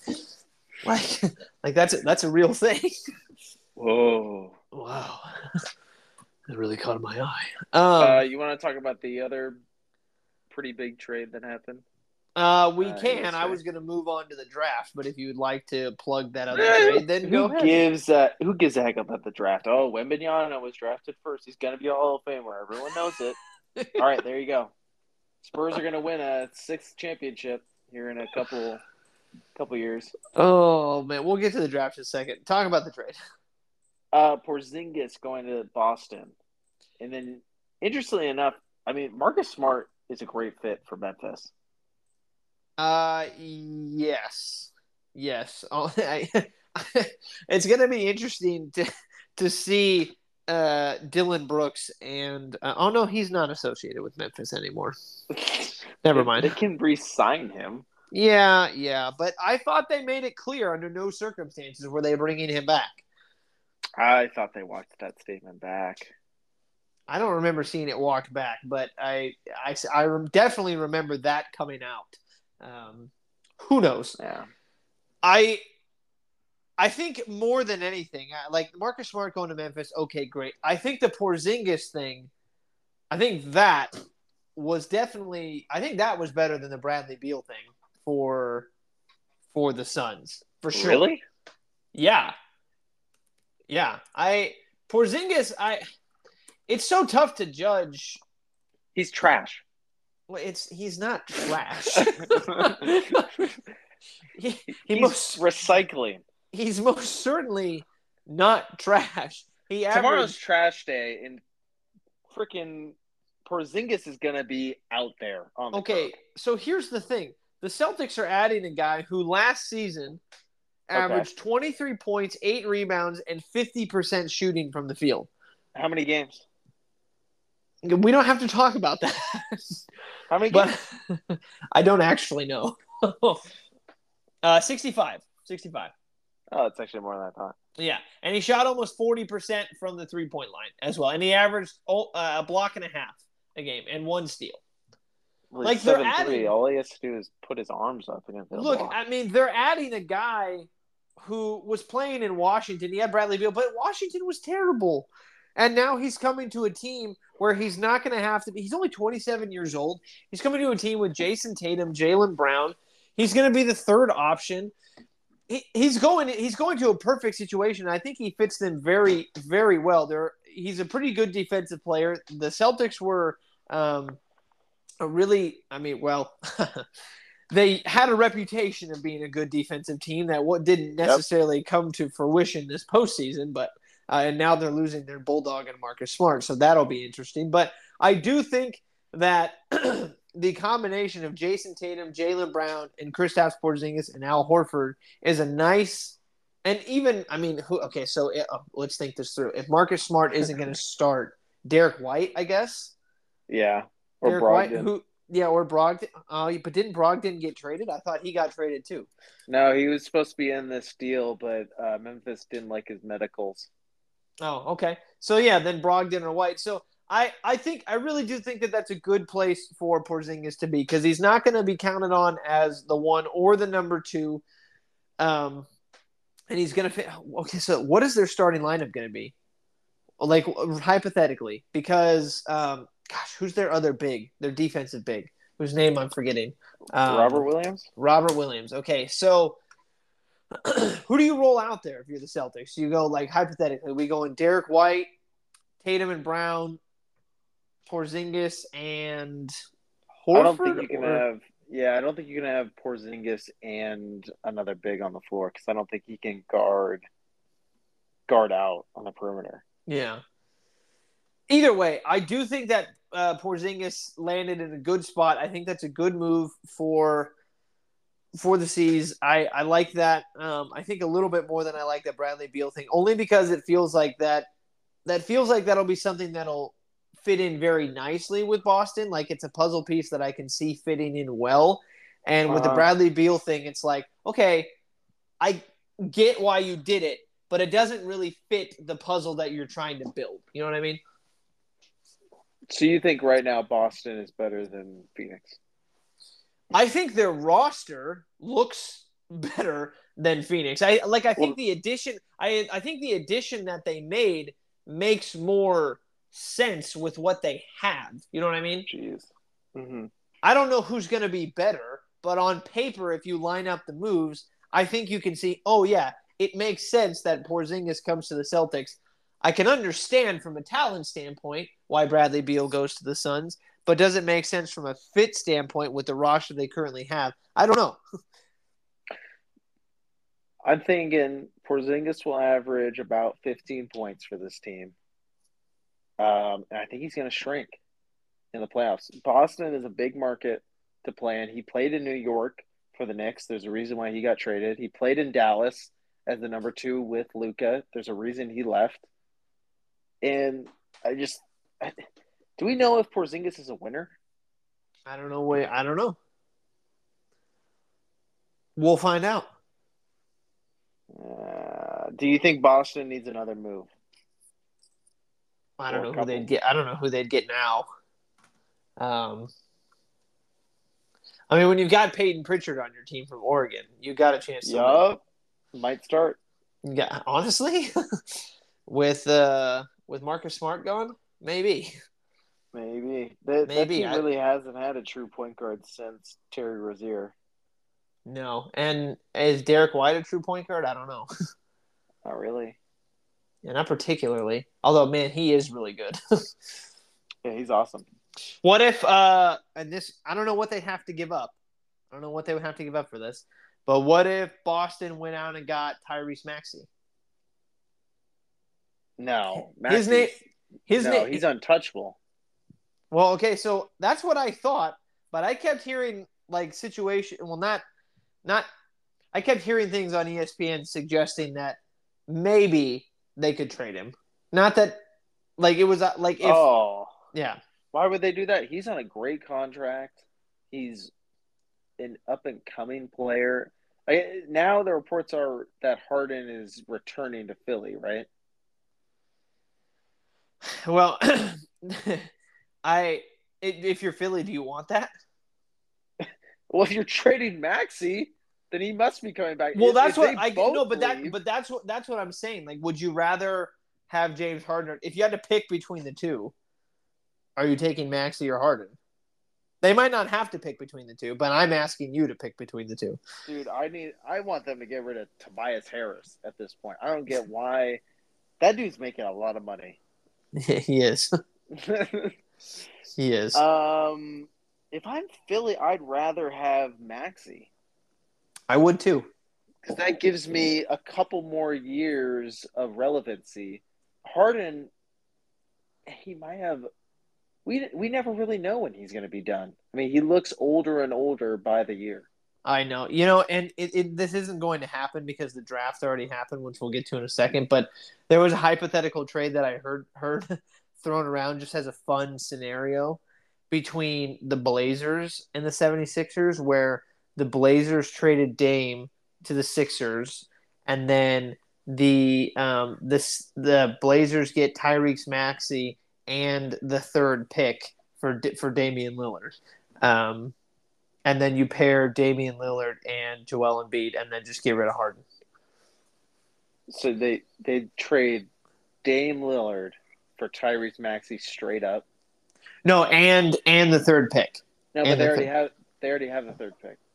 like, like that's a, that's a real thing. Whoa, wow. It really caught my eye. Uh, Um, you want to talk about the other pretty big trade that happened uh, we uh, can. I yesterday? was going to move on to the draft, but if you would like to plug that other Eh, trade, then go who ahead. gives uh, who gives a heck about the draft? Oh, Wembanyama was drafted first. He's gonna be a Hall of Famer. Everyone knows it. All right, there you go. Spurs are gonna win a sixth championship here in a couple couple years. Oh man, we'll get to the draft in a second. Talk about the trade. Uh, Porzingis going to Boston, and then interestingly enough, I mean Marcus Smart is a great fit for Memphis. Uh, yes, yes. Oh, I, it's gonna be interesting to to see uh Dylan Brooks and uh, oh no, he's not associated with Memphis anymore. Never they, mind. they can re-sign him. Yeah, yeah, but I thought they made it clear under no circumstances were they bringing him back. I thought they walked that statement back. I don't remember seeing it walked back, but I I, I definitely remember that coming out. Um, who knows? Yeah. I I think more than anything, like Marcus Smart going to Memphis, okay, great. I think the Porzingis thing, I think that was definitely, I think that was better than the Bradley Beal thing for for the Suns for sure. Really? Yeah, yeah. I Porzingis, I. It's so tough to judge. He's trash. Well, it's he's not trash. he, he he's most recycling. He's most certainly not trash. He Tomorrow's averaged, trash day, and freaking Porzingis is gonna be out there on the okay, court. so here's the thing: the Celtics are adding a guy who last season averaged okay. twenty-three points, eight rebounds, and fifty percent shooting from the field. How many games? We don't have to talk about that. How many games? But I don't actually know. uh, sixty-five. sixty-five. Oh, it's actually more than I thought. Yeah, and he shot almost forty percent from the three-point line as well. And he averaged uh, a block and a half a game and one steal. Well, like they're adding, all he has to do is put his arms up against the Look, block. I mean, they're adding a guy who was playing in Washington. He had Bradley Beal, but Washington was terrible. And now he's coming to a team where he's not going to have to be – he's only twenty-seven years old. He's coming to a team with Jason Tatum, Jaylen Brown. He's going to be the third option. He, he's going he's going to a perfect situation. I think he fits them very, very well. They're, he's a pretty good defensive player. The Celtics were um, a really – I mean, well – they had a reputation of being a good defensive team that what didn't necessarily yep. come to fruition this postseason, but – Uh, and now they're losing their bulldog and Marcus Smart, so that'll be interesting. But I do think that the combination of Jason Tatum, Jaylen Brown, and Kristaps Porzingis and Al Horford is a nice – and even, I mean, who, okay, so it, uh, let's think this through. If Marcus Smart isn't going to start, Derek White, I guess? Yeah, or Derek Brogdon. White, who, yeah, or Brogdon. Uh, but didn't Brogdon get traded? I thought he got traded too. No, he was supposed to be in this deal, but uh, Memphis didn't like his medicals. Oh, okay. So, yeah, then Brogdon or White. So, I, I think I really do think that that's a good place for Porzingis to be because he's not going to be counted on as the one or the number two. Um, and he's going to fit. Okay, so what is their starting lineup going to be? Like, hypothetically, because, um, gosh, who's their other big? Their defensive big, whose name I'm forgetting. Um, Robert Williams? Robert Williams. Okay, so who do you roll out there if you're the Celtics? You go, like, hypothetically, we go in Derek White, Tatum and Brown, Porzingis, and Horford? I don't think you can or... have – yeah, I don't think you can have Porzingis and another big on the floor because I don't think he can guard guard out on the perimeter. Yeah. Either way, I do think that uh, Porzingis landed in a good spot. I think that's a good move for – for the C's. I, I like that. Um, I think a little bit more than I like that Bradley Beal thing, only because it feels like that, that feels like that'll be something that'll fit in very nicely with Boston. Like it's a puzzle piece that I can see fitting in well. And with uh-huh. the Bradley Beal thing, it's like, okay, I get why you did it, but it doesn't really fit the puzzle that you're trying to build. You know what I mean? So you think right now Boston is better than Phoenix? I think their roster looks better than Phoenix. I like. I think well, the addition. I I think the addition that they made makes more sense with what they have. You know what I mean? Jeez. Mm-hmm. I don't know who's going to be better, but on paper, if you line up the moves, I think you can see, oh, yeah, it makes sense that Porzingis comes to the Celtics. I can understand from a talent standpoint why Bradley Beal goes to the Suns, but does it make sense from a fit standpoint with the roster they currently have? I don't know. I'm thinking Porzingis will average about fifteen points for this team. Um, and I think he's going to shrink in the playoffs. Boston is a big market to play in. He played in New York for the Knicks. There's a reason why he got traded. He played in Dallas as the number two with Luka. There's a reason he left. And I just – do we know if Porzingis is a winner? I don't know. Wait, I don't know. We'll find out. Uh, do you think Boston needs another move? I don't know who they'd get. I don't know who they'd get now. Um, I mean, when you've got Peyton Pritchard on your team from Oregon, you got a chance to yup. Might start. Yeah, honestly, with uh, with Marcus Smart gone, maybe. Maybe. That, maybe. that team I, really hasn't had a true point guard since Terry Rozier. No. And is Derek White a true point guard? I don't know. Not really. Yeah, not particularly. Although, man, he is really good. Yeah, he's awesome. What if, uh, and this, I don't know what they'd have to give up. I don't know what they would have to give up for this. But what if Boston went out and got Tyrese Maxey? No. His name, his no, name, he's untouchable. Well, okay, so that's what I thought, but I kept hearing, like, situation, well, not, not, I kept hearing things on E S P N suggesting that maybe they could trade him. Not that, like, it was, uh, like, if, oh. Yeah. Why would they do that? He's on a great contract. He's an up-and-coming player. I, now the reports are that Harden is returning to Philly, right? Well, I if you're Philly, do you want that? Well, if you're trading Maxey, then he must be coming back. Well, if, that's if what I no, but leave, that but that's what that's what I'm saying. Like, would you rather have James Harden if you had to pick between the two? Are you taking Maxey or Harden? They might not have to pick between the two, but I'm asking you to pick between the two. Dude, I need I want them to get rid of Tobias Harris at this point. I don't get why that dude's making a lot of money. He is. He is. Um, if I'm Philly, I'd rather have Maxey. I would too. Because that gives me a couple more years of relevancy. Harden, he might have. We we never really know when he's going to be done. I mean, he looks older and older by the year. I know, you know, and it, it this isn't going to happen because the draft already happened, which we'll get to in a second. But there was a hypothetical trade that I heard heard thrown around just as a fun scenario between the Blazers and the 76ers, where the Blazers traded Dame to the Sixers, and then the um this the Blazers get Tyrese Maxey and the third pick for for Damian Lillard. Um, and then you pair Damian Lillard and Joel Embiid, and then just get rid of Harden. So they they trade Dame Lillard for Tyrese Maxey straight up. No, and and the third pick. No, and but they the already th- have they already have the third pick.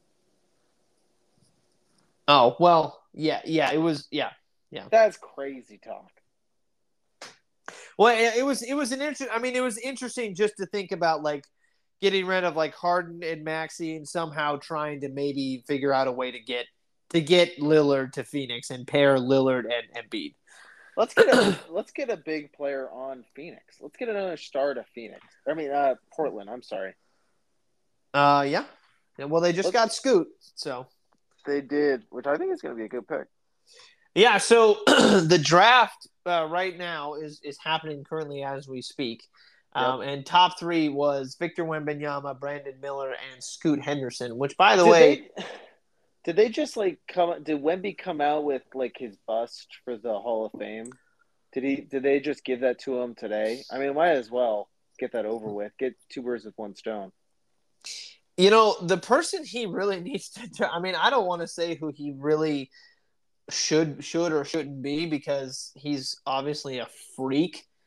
Oh well, yeah, yeah, it was, yeah, yeah. That's crazy talk. Well, it, it was it was an interesting. I mean, it was interesting just to think about, like, getting rid of, like, Harden and Maxey and somehow trying to maybe figure out a way to get to get Lillard to Phoenix and pair Lillard and Embiid. Let's get a let's get a big player on Phoenix. Let's get another star to Phoenix. I mean, uh, Portland. I'm sorry. Uh, yeah. Yeah, well, they just Let's, got Scoot, so they did, which I think is going to be a good pick. Yeah. So the draft uh, right now is is happening currently as we speak. Um, Yep. And top three was Victor Wembanyama, Brandon Miller, and Scoot Henderson. Which, by the did way, they, did they just like come? Did Wemby come out with like his bust for the Hall of Fame? Did he? Did they just give that to him today? I mean, might as well get that over with. Get two birds with one stone. you know, the person he really needs to. I mean, I don't want to say who he really should should or shouldn't be because he's obviously a freak.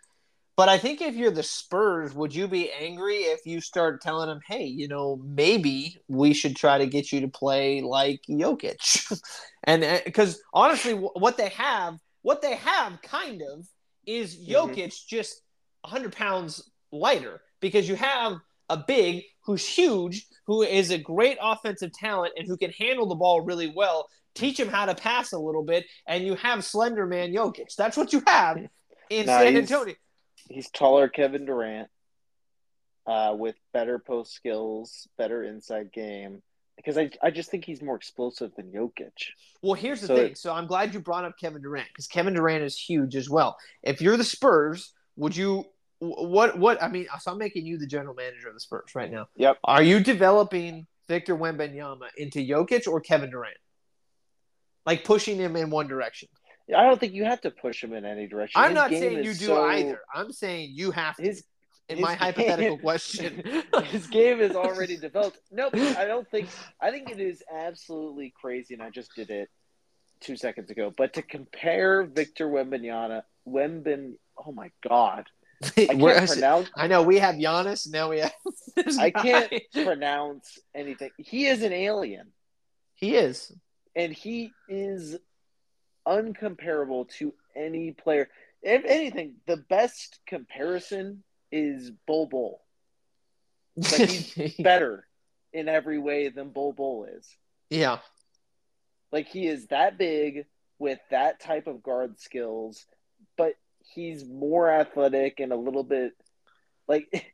But I think if you're the Spurs, would you be angry if you start telling them, hey, you know, maybe we should try to get you to play like Jokic? and because honestly, what they have, what they have kind of is Jokic mm-hmm. just one hundred pounds lighter because you have a big who's huge, who is a great offensive talent and who can handle the ball really well, teach him how to pass a little bit, and you have slender man Jokic. That's what you have in nah, San Antonio. He's taller Kevin Durant uh, with better post skills, better inside game. Because I, I just think he's more explosive than Jokic. Well, here's the so thing. It, so I'm glad you brought up Kevin Durant because Kevin Durant is huge as well. If you're the Spurs, would you – what – what? I mean, so I'm making you the general manager of the Spurs right now. Yep. Are you developing Victor Wembanyama into Jokic or Kevin Durant? Like pushing him in one direction? I don't think you have to push him in any direction. I'm his not saying you do so... either. I'm saying you have to. His, in his my game, hypothetical question. His game is already developed. No, I don't think – I think it is absolutely crazy, and I just did it two seconds ago. But to compare Victor Wembanyama – Wemben – oh, my God. I can't pronounce – I know. We have Giannis. Now we have this I guy. can't pronounce anything. He is an alien. He is. And he is – uncomparable to any player. If anything, the best comparison is Bol Bol. Like he's better in every way than Bol Bol is. Yeah. Like he is that big with that type of guard skills, but he's more athletic and a little bit like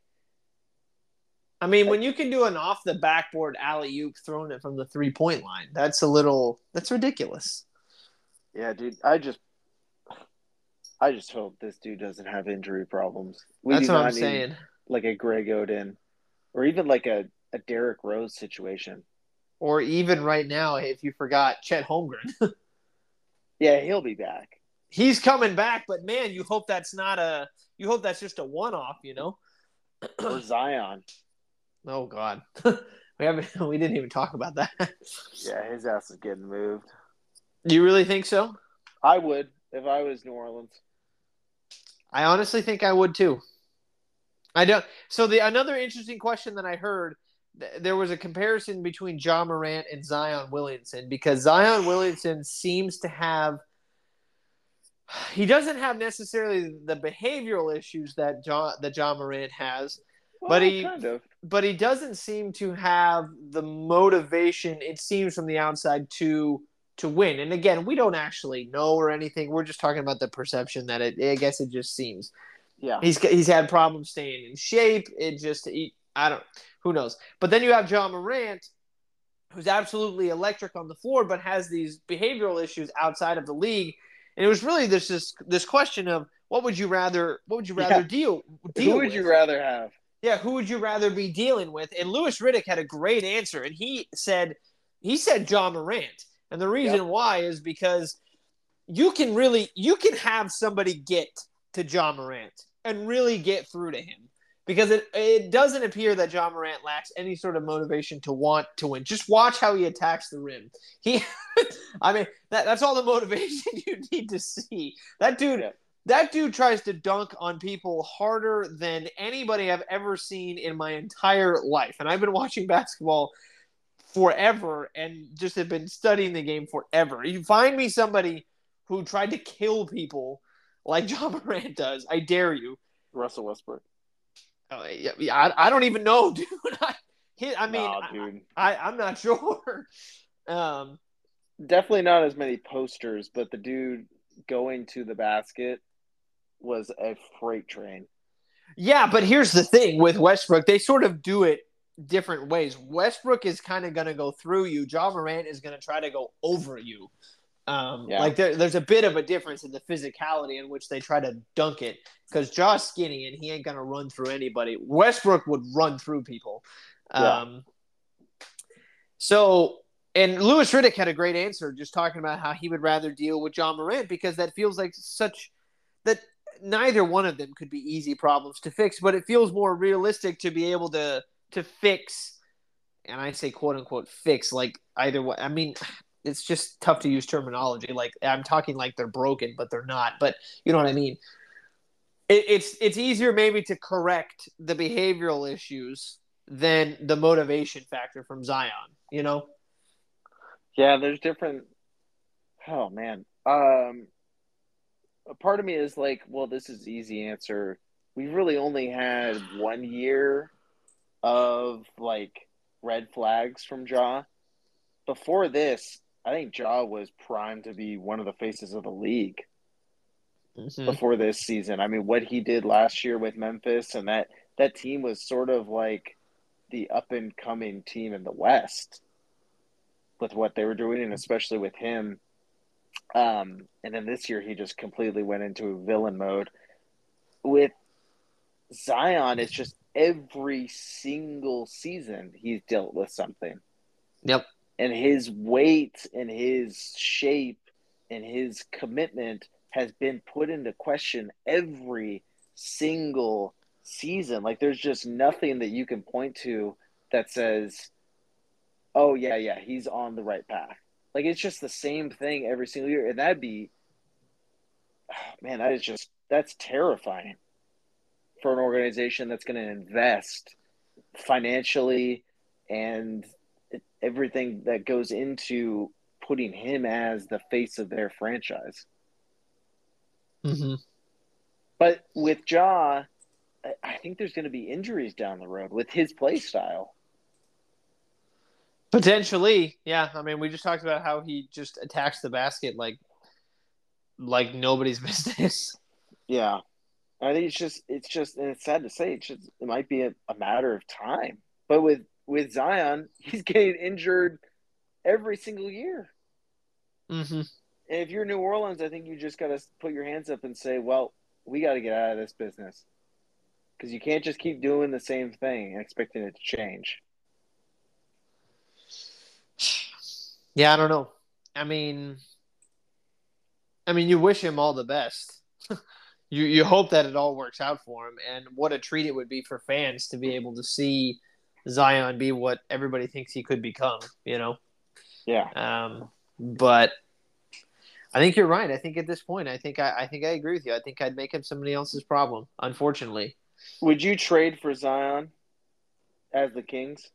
I mean, when you can do an off the backboard alley-oop throwing it from the three-point line, that's a little that's ridiculous. Yeah, dude. I just, I just hope this dude doesn't have injury problems. We That's what I'm saying. Like a Greg Oden, or even like a, a Derrick Rose situation, or even right now, if you forgot Chet Holmgren. Yeah, he'll be back. He's coming back, but man, you hope that's not a. You hope that's just a one-off, you know. Or Zion. Oh God, we haven't. We didn't even talk about that. Yeah, his ass is getting moved. You really think so? I would if I was New Orleans. I honestly think I would too. I don't. So the another interesting question that I heard, th- there was a comparison between Ja Morant and Zion Williamson because Zion Williamson seems to have. He doesn't have necessarily the behavioral issues that Ja that Ja Morant has, well, but he kind of. but he doesn't seem to have the motivation. It seems from the outside to. to win. And again, we don't actually know or anything. We're just talking about the perception that it, I guess it just seems. Yeah. He's he's had problems staying in shape. It just, he, I don't, who knows. But then you have Ja Morant, who's absolutely electric on the floor, but has these behavioral issues outside of the league. And it was really this, this, this question of what would you rather, what would you rather yeah. deal, deal Who would with? you rather have? Yeah. Who would you rather be dealing with? And Louis Riddick had a great answer. And he said, he said Ja Morant. And the reason yep. why is because you can really – you can have somebody get to Ja Morant and really get through to him because it, it doesn't appear that Ja Morant lacks any sort of motivation to want to win. Just watch how he attacks the rim. He – I mean, that, that's all the motivation you need to see. That dude yeah. – that dude tries to dunk on people harder than anybody I've ever seen in my entire life. And I've been watching basketball – forever and just have been studying the game forever. You find me somebody who tried to kill people like Ja Morant does. I dare you. Russell Westbrook. Uh, yeah, I, I don't even know, dude. I, he, I mean, nah, dude. I, I, I'm not sure. Um, Definitely not as many posters, but the dude going to the basket was a freight train. Yeah, but here's the thing with Westbrook. They sort of do it different ways. Westbrook is kind of going to go through you. Ja Morant is going to try to go over you. Um, yeah. Like there, there's a bit of a difference in the physicality in which they try to dunk it because Ja's skinny and he ain't going to run through anybody. Westbrook would run through people. Yeah. Um, so, and Louis Riddick had a great answer just talking about how he would rather deal with Ja Morant because that feels like such that neither one of them could be easy problems to fix, but it feels more realistic to be able to to fix, and I say quote unquote fix, like either way. I mean, it's just tough to use terminology. Like I'm talking like they're broken, but they're not. But you know what I mean? it, it's it's easier maybe to correct the behavioral issues than the motivation factor from Zion, you know? Yeah, there's different. Oh man, um, a part of me is like, well, this is easy answer. We really only had one year of like red flags from Ja. Before this, I think Ja was primed to be one of the faces of the league. Mm-hmm. Before this season, I mean, what he did last year with Memphis, and that that team was sort of like the up and coming team in the West with what they were doing, and especially with him. Um, and then this year, he just completely went into villain mode. With Zion, it's just every single season he's dealt with something. Yep. And his weight and his shape and his commitment has been put into question every single season. Like, there's just nothing that you can point to that says, oh, yeah, yeah, he's on the right path. Like, it's just the same thing every single year. And that'd be, oh, man, that is just, that's terrifying for an organization that's going to invest financially and everything that goes into putting him as the face of their franchise. Mm-hmm. But with Ja, I think there's going to be injuries down the road with his play style. Potentially, yeah. I mean, we just talked about how he just attacks the basket like like nobody's business. Yeah. I think it's just, it's just, and it's sad to say, it's just, it might be a, a matter of time. But with, with Zion, he's getting injured every single year. Mm-hmm. And if you're New Orleans, I think you just got to put your hands up and say, well, we got to get out of this business. Because you can't just keep doing the same thing and expecting it to change. Yeah, I don't know. I mean, I mean, you wish him all the best. you you hope that it all works out for him, and what a treat it would be for fans to be able to see Zion be what everybody thinks he could become. You know. Yeah. Um, but I think you're right. I think at this point, I think I, I think I agree with you. I think I'd make him somebody else's problem. Unfortunately. Would you trade for Zion as the Kings?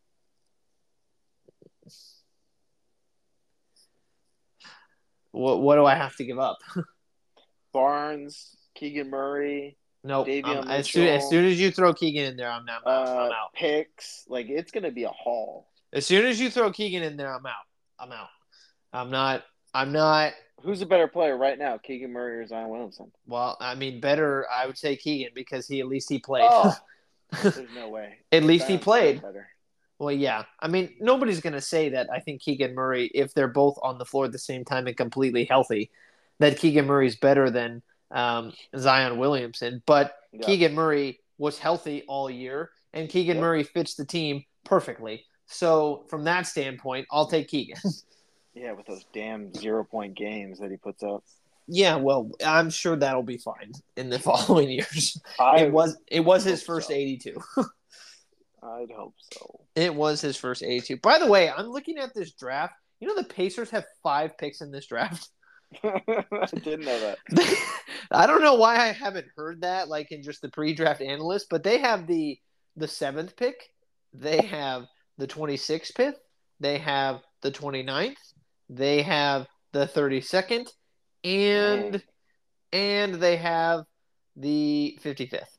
What what do I have to give up? Barnes, Keegan Murray, Nope. Davion Um, as soon as Mitchell, soon as you throw Keegan in there, I'm not. I'm, uh, I'm out. picks. Like, it's going to be a haul. As soon as you throw Keegan in there, I'm out. I'm out. I'm not. I'm not. Who's a better player right now, Keegan Murray or Zion Williamson? Well, I mean, better. I would say Keegan because he at least he played. Oh, there's no way. At least Zion's he played. better. Well, yeah. I mean, nobody's going to say that. I think Keegan Murray, if they're both on the floor at the same time and completely healthy, that Keegan Murray's better than um, Zion Williamson. But Yep. Keegan Murray was healthy all year, and Keegan Yep. Murray fits the team perfectly. So from that standpoint, I'll take Keegan. Yeah, with those damn zero-point games that he puts up. Yeah, well, I'm sure that'll be fine in the following years. I it was it was his hope first so. eighty-two. I'd hope so. It was his first eighty-two. By the way, I'm looking at this draft. You know the Pacers have five picks in this draft. I didn't know that. I don't know why I haven't heard that, like in just the pre-draft analyst, but they have the the seventh pick, they have the twenty-sixth pick, they have the twenty-ninth, they have the thirty-second, and Man. and they have the fifty-fifth.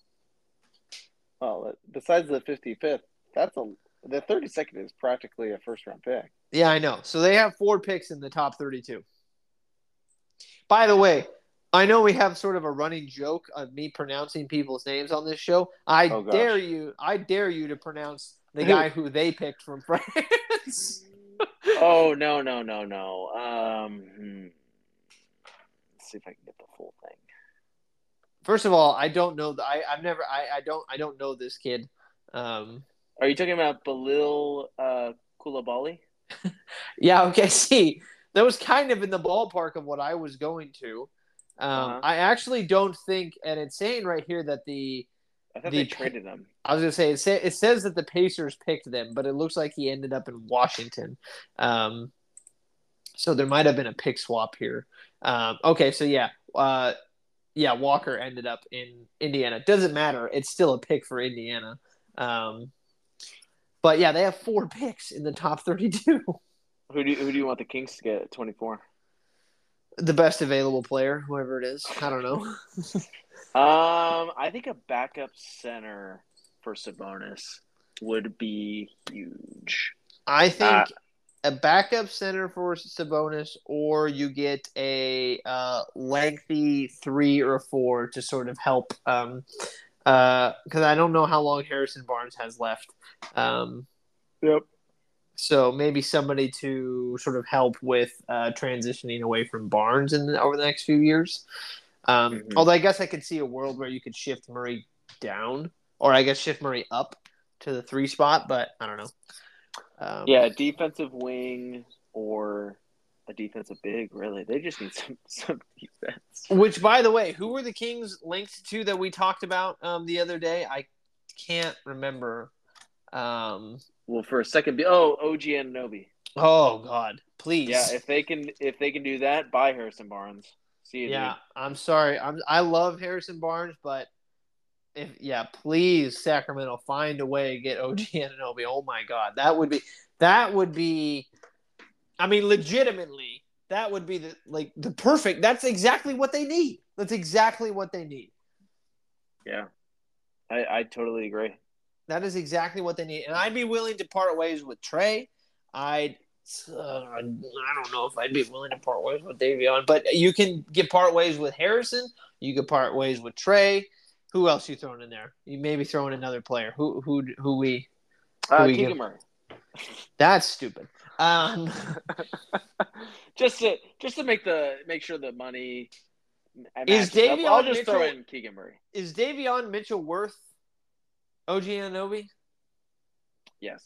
Well, besides the fifty-fifth, that's a the thirty-second is practically a first-round pick. Yeah, I know. So they have four picks in the top thirty-two. By the way, I know we have sort of a running joke of me pronouncing people's names on this show. I Oh, gosh. dare you, I dare you to pronounce the guy who they picked from France. Oh no no no no. Um, hmm. Let's see if I can get the full thing. First of all, I don't know. The, I I've never. I, I don't. I don't know this kid. Um, Are you talking about Belil uh, Koulibaly? yeah. Okay. See, that was kind of in the ballpark of what I was going to. Um, Uh-huh. I actually don't think, and it's saying right here that the I thought The they traded him. I was gonna say it, say it says that the Pacers picked them, but it looks like he ended up in Washington. Um, so there might have been a pick swap here. Um, okay, so yeah, uh, yeah, Walker ended up in Indiana. Doesn't matter. It's still a pick for Indiana. Um, but yeah, they have four picks in the top thirty-two. Who do you, who do you want the Kings to get at twenty-four? The best available player, whoever it is. I don't know. um, I think a backup center for Sabonis would be huge. I think Uh, a backup center for Sabonis, or you get a uh, lengthy three or four to sort of help. Um, because uh, I don't know how long Harrison Barnes has left. Um, yep. So maybe somebody to sort of help with uh, transitioning away from Barnes in the, over the next few years. Um, mm-hmm. Although I guess I could see a world where you could shift Murray down, or I guess shift Murray up to the three spot, but I don't know. Um, yeah, defensive wing or a defensive big, really. They just need some, some defense. Which, by the way, who were the Kings linked to that we talked about um, the other day? I can't remember. Um, well, for a second, oh, O G Anunoby. Oh God, please. Yeah, if they can, if they can do that, buy Harrison Barnes. See you. Yeah, dude. I'm sorry. I'm I love Harrison Barnes, but if yeah, please Sacramento find a way to get O G Anunoby. Oh my God, that would be that would be. I mean, legitimately, that would be the like the perfect. That's exactly what they need. That's exactly what they need. Yeah, I I totally agree. That is exactly what they need, and I'd be willing to part ways with Trey. I'd uh, I don't know if I'd be willing to part ways with Davion, but you can get part ways with Harrison. You could part ways with Trey. Who else you throwing in there? You maybe throw in another player. Who who who we? Who uh, we Keegan Murray. That's stupid. Um, just to just to make the make sure the money is Davion I'll just Mitchell, throw in Keegan Murray. Is Davion Mitchell worth O G Anunoby? Yes.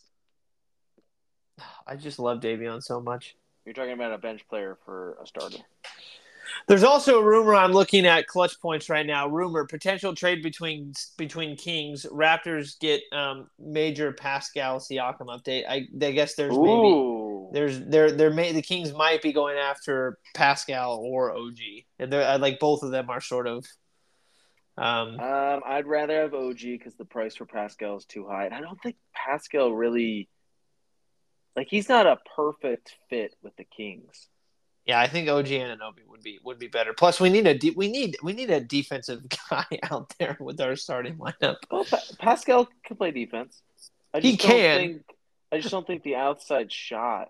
I just love Davion so much. You're talking about a bench player for a starter. There's also a rumor. I'm looking at Clutch Points right now. Rumor potential trade between between Kings. Raptors get um, major Pascal Siakam update. I, I guess there's Ooh. maybe there's there there may the Kings might be going after Pascal or O G, and they're like both of them are sort of. Um, um, I'd rather have O G because the price for Pascal is too high. And I don't think Pascal really, like, he's not a perfect fit with the Kings. Yeah, I think O G Anunoby would be would be better. Plus, we need a de- we need we need a defensive guy out there with our starting lineup. Well, pa- Pascal can play defense. I just he don't can. Think, I just don't think the outside shot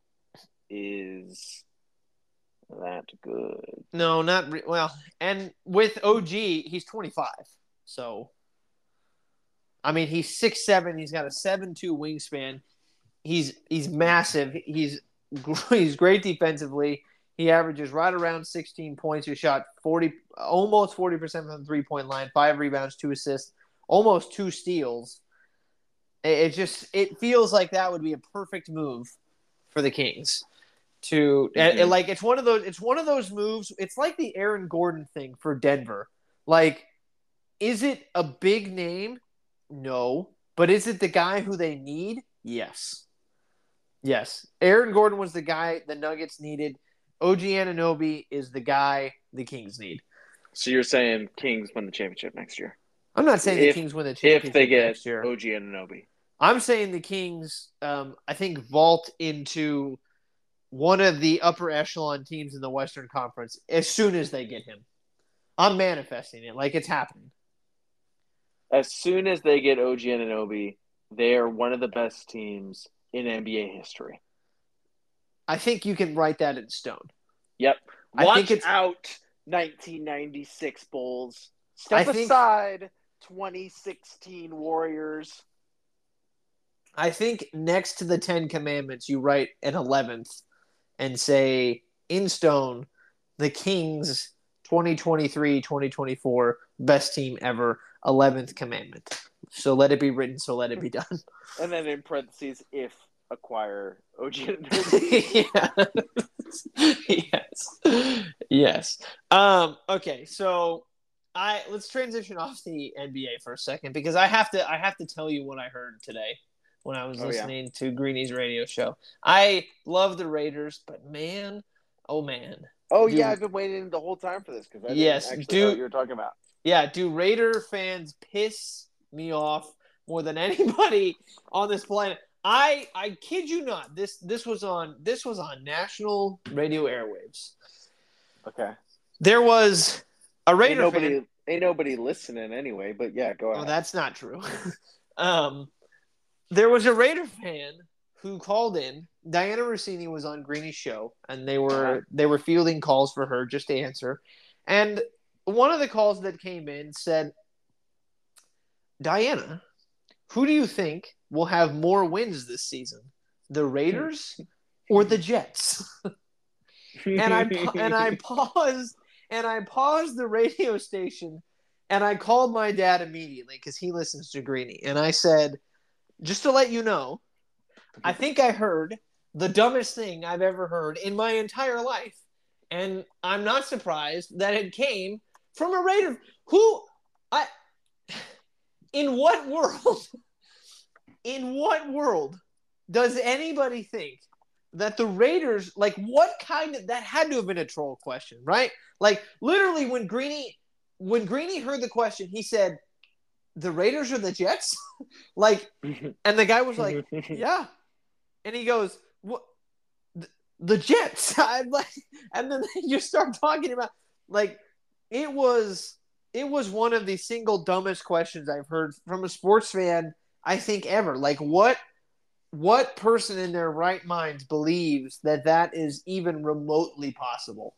is that good. No, not re- well. And with O G, he's twenty-five. So, I mean, he's six seven. He's got a seven two wingspan. He's he's massive. He's he's great defensively. He averages right around sixteen points. He shot forty, almost forty percent from the three point line. Five rebounds, two assists, almost two steals. It, it just it feels like that would be a perfect move for the Kings. To mm-hmm. and, and like it's one of those it's one of those moves. It's like the Aaron Gordon thing for Denver. Like, is it a big name? No, but is it the guy who they need? Yes. Yes. Aaron Gordon was the guy the Nuggets needed. O G Anunoby is the guy the Kings need. So you're saying Kings win the championship next year? I'm not saying if, the Kings win the championship if they get next year. O G Anunoby. I'm saying the Kings, um, I think, vault into one of the upper echelon teams in the Western Conference as soon as they get him. I'm manifesting it like it's happening. As soon as they get O G Anunoby, they are one of the best teams in N B A history. I think you can write that in stone. Yep. I Watch think it's, out, nineteen ninety-six Bulls. Step I think, aside, twenty sixteen Warriors. I think next to the Ten Commandments, you write an eleventh and say, in stone, the Kings twenty twenty-three twenty twenty-four best team ever, eleventh commandment. So let it be written, so let it be done. And then in parentheses, if acquire O G. Yes. Yes. Um, okay, so I let's transition off the N B A for a second because I have to I have to tell you what I heard today when I was oh, listening yeah. to Greeny's radio show. I love the Raiders, but man, oh man. Oh do, yeah, I've been waiting the whole time for this because I yes, didn't actually do, know what you were talking about. Yeah, do Raider fans piss me off more than anybody on this planet? I I kid you not. This this was on this was on national radio airwaves. Okay. There was a Raider ain't nobody, fan. Ain't nobody listening anyway, but yeah, go ahead. Oh, that's not true. um, there was a Raider fan who called in. Diana Rossini was on Greeny's show, and they were uh-huh. they were fielding calls for her just to answer. And one of the calls that came in said, Diana, who do you think will have more wins this season, the Raiders or the Jets? and I and I paused and I paused the radio station, and I called my dad immediately because he listens to Greeny, and I said, just to let you know, I think I heard the dumbest thing I've ever heard in my entire life, and I'm not surprised that it came from a Raider who I. In what world? In what world does anybody think that the Raiders, like, what kind of, that had to have been a troll question, right? Like, literally, when Greeny, when Greeny heard the question, he said, the Raiders or the Jets? Like, and the guy was like, yeah. And he goes, what? The, the Jets. I'm like, and then you start talking about, like, it was, it was one of the single dumbest questions I've heard from a sports fan, I think, ever. Like, what what person in their right mind believes that that is even remotely possible?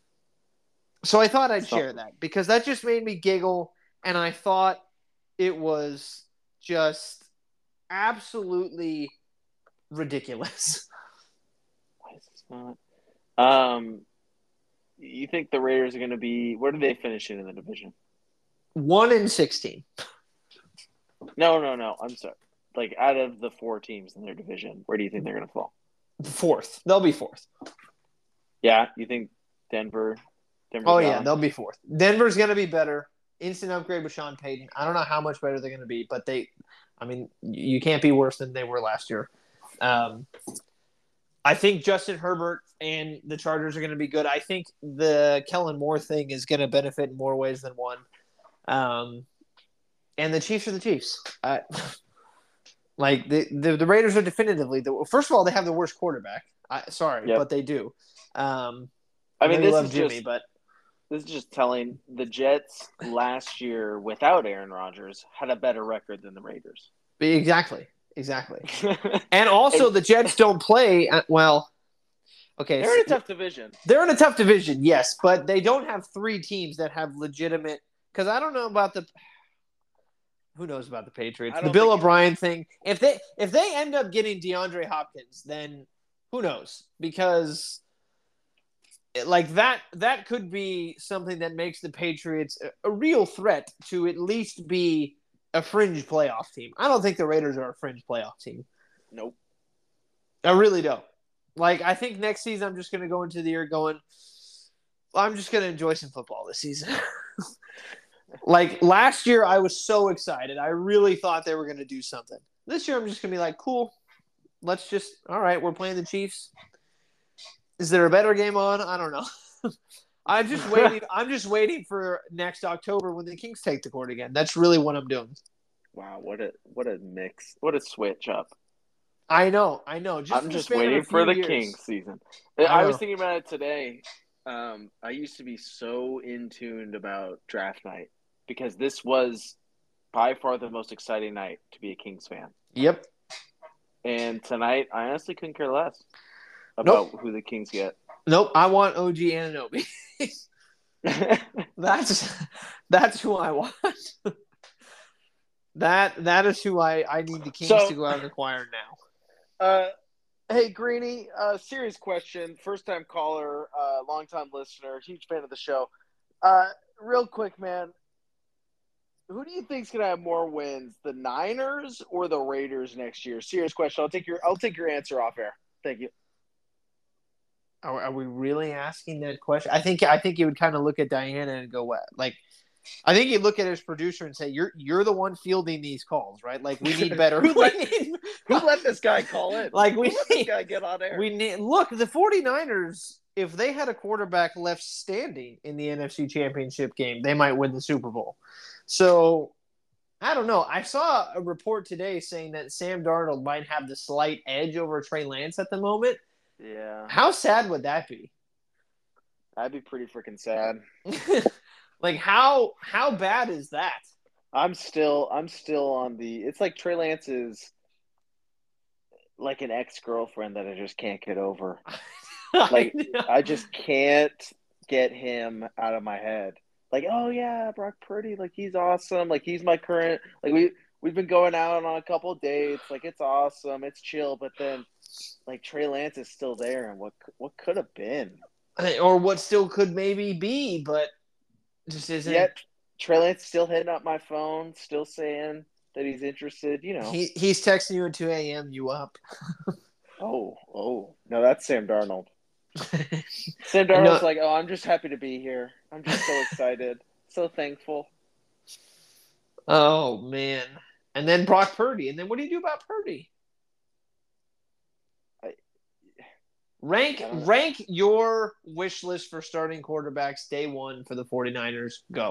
So I thought I'd share that because that just made me giggle, and I thought it was just absolutely ridiculous. Why is this not? Um, you think the Raiders are going to be? Where do they finish in the division? One in sixteen. No, no, no. I'm sorry. Like, out of the four teams in their division, where do you think they're going to fall? Fourth. They'll be fourth. Yeah, you think Denver? Denver's oh yeah, on? they'll be fourth. Denver's going to be better. Instant upgrade with Sean Payton. I don't know how much better they're going to be, but they, I mean, you can't be worse than they were last year. Um, I think Justin Herbert and the Chargers are going to be good. I think the Kellen Moore thing is going to benefit in more ways than one. Um, and the Chiefs are the Chiefs. Uh, like the, the the Raiders are definitively the first of all, they have the worst quarterback. I, sorry, yep. but they do. Um, I mean, they this love is Jimmy, just, but this is just telling the Jets last year without Aaron Rodgers had a better record than the Raiders. Exactly, exactly. And also, and, the Jets don't play at, well. Okay, they're so, in a tough division. They're in a tough division, yes, but they don't have three teams that have legitimate. Because I don't know about the. Who knows about the Patriots? The Bill O'Brien thing. If they if they end up getting DeAndre Hopkins, then who knows? Because like that that could be something that makes the Patriots a, a real threat to at least be a fringe playoff team. I don't think the Raiders are a fringe playoff team. Nope. I really don't. Like, I think next season I'm just going to go into the year going, well, I'm just going to enjoy some football this season. Like, last year I was so excited. I really thought they were going to do something. This year I'm just going to be like, cool. Let's just, all right, we're playing the Chiefs. Is there a better game on? I don't know. I'm just waiting. I'm just waiting for next October when the Kings take the court again. That's really what I'm doing. Wow, what a what a mix. What a switch up. I know, I know. Just I'm just waiting for the years. Kings season. I, I was thinking about it today. Um, I used to be so in tuned about draft night because this was by far the most exciting night to be a Kings fan. Yep. And tonight, I honestly couldn't care less about nope. who the Kings get. Nope, I want O G Anunoby. that's that's who I want. that that is who I, I need the Kings so, to go out and acquire now. Uh, hey Greeny, uh, serious question. First time caller, uh, long time listener, huge fan of the show. Uh, real quick, man. Who do you think's gonna have more wins, the Niners or the Raiders next year? Serious question. I'll take your I'll take your answer off air. Thank you. Are, are we really asking that question? I think I think you would kind of look at Diana and go, "What?" Like, I think you look at his producer and say, "You're you're the one fielding these calls, right? Like, we need better." who, let, need, who let this guy call in? Like, we who let need this guy get on air. We need look the 49ers if they had a quarterback left standing in the N F C Championship game, they might win the Super Bowl. So I don't know. I saw a report today saying that Sam Darnold might have the slight edge over Trey Lance at the moment. Yeah. How sad would that be? That'd be pretty freaking sad. Like how how bad is that? I'm still I'm still on the it's like Trey Lance is like an ex-girlfriend that I just can't get over. Like I, I just can't get him out of my head. Like, oh yeah, Brock Purdy, like he's awesome. Like he's my current like we we've been going out on a couple of dates. Like it's awesome, it's chill, but then like Trey Lance is still there and what what could have been? Or what still could maybe be, but just isn't. Yet Trey Lance still hitting up my phone, still saying that he's interested, you know. He he's texting you at two a.m. You up? oh, oh. No, that's Sam Darnold. Sam Darnold's like, oh, I'm just happy to be here. I'm just so excited. So thankful. Oh, man. And then Brock Purdy. And then what do you do about Purdy? I, rank I rank your wish list for starting quarterbacks day one for the 49ers. Go.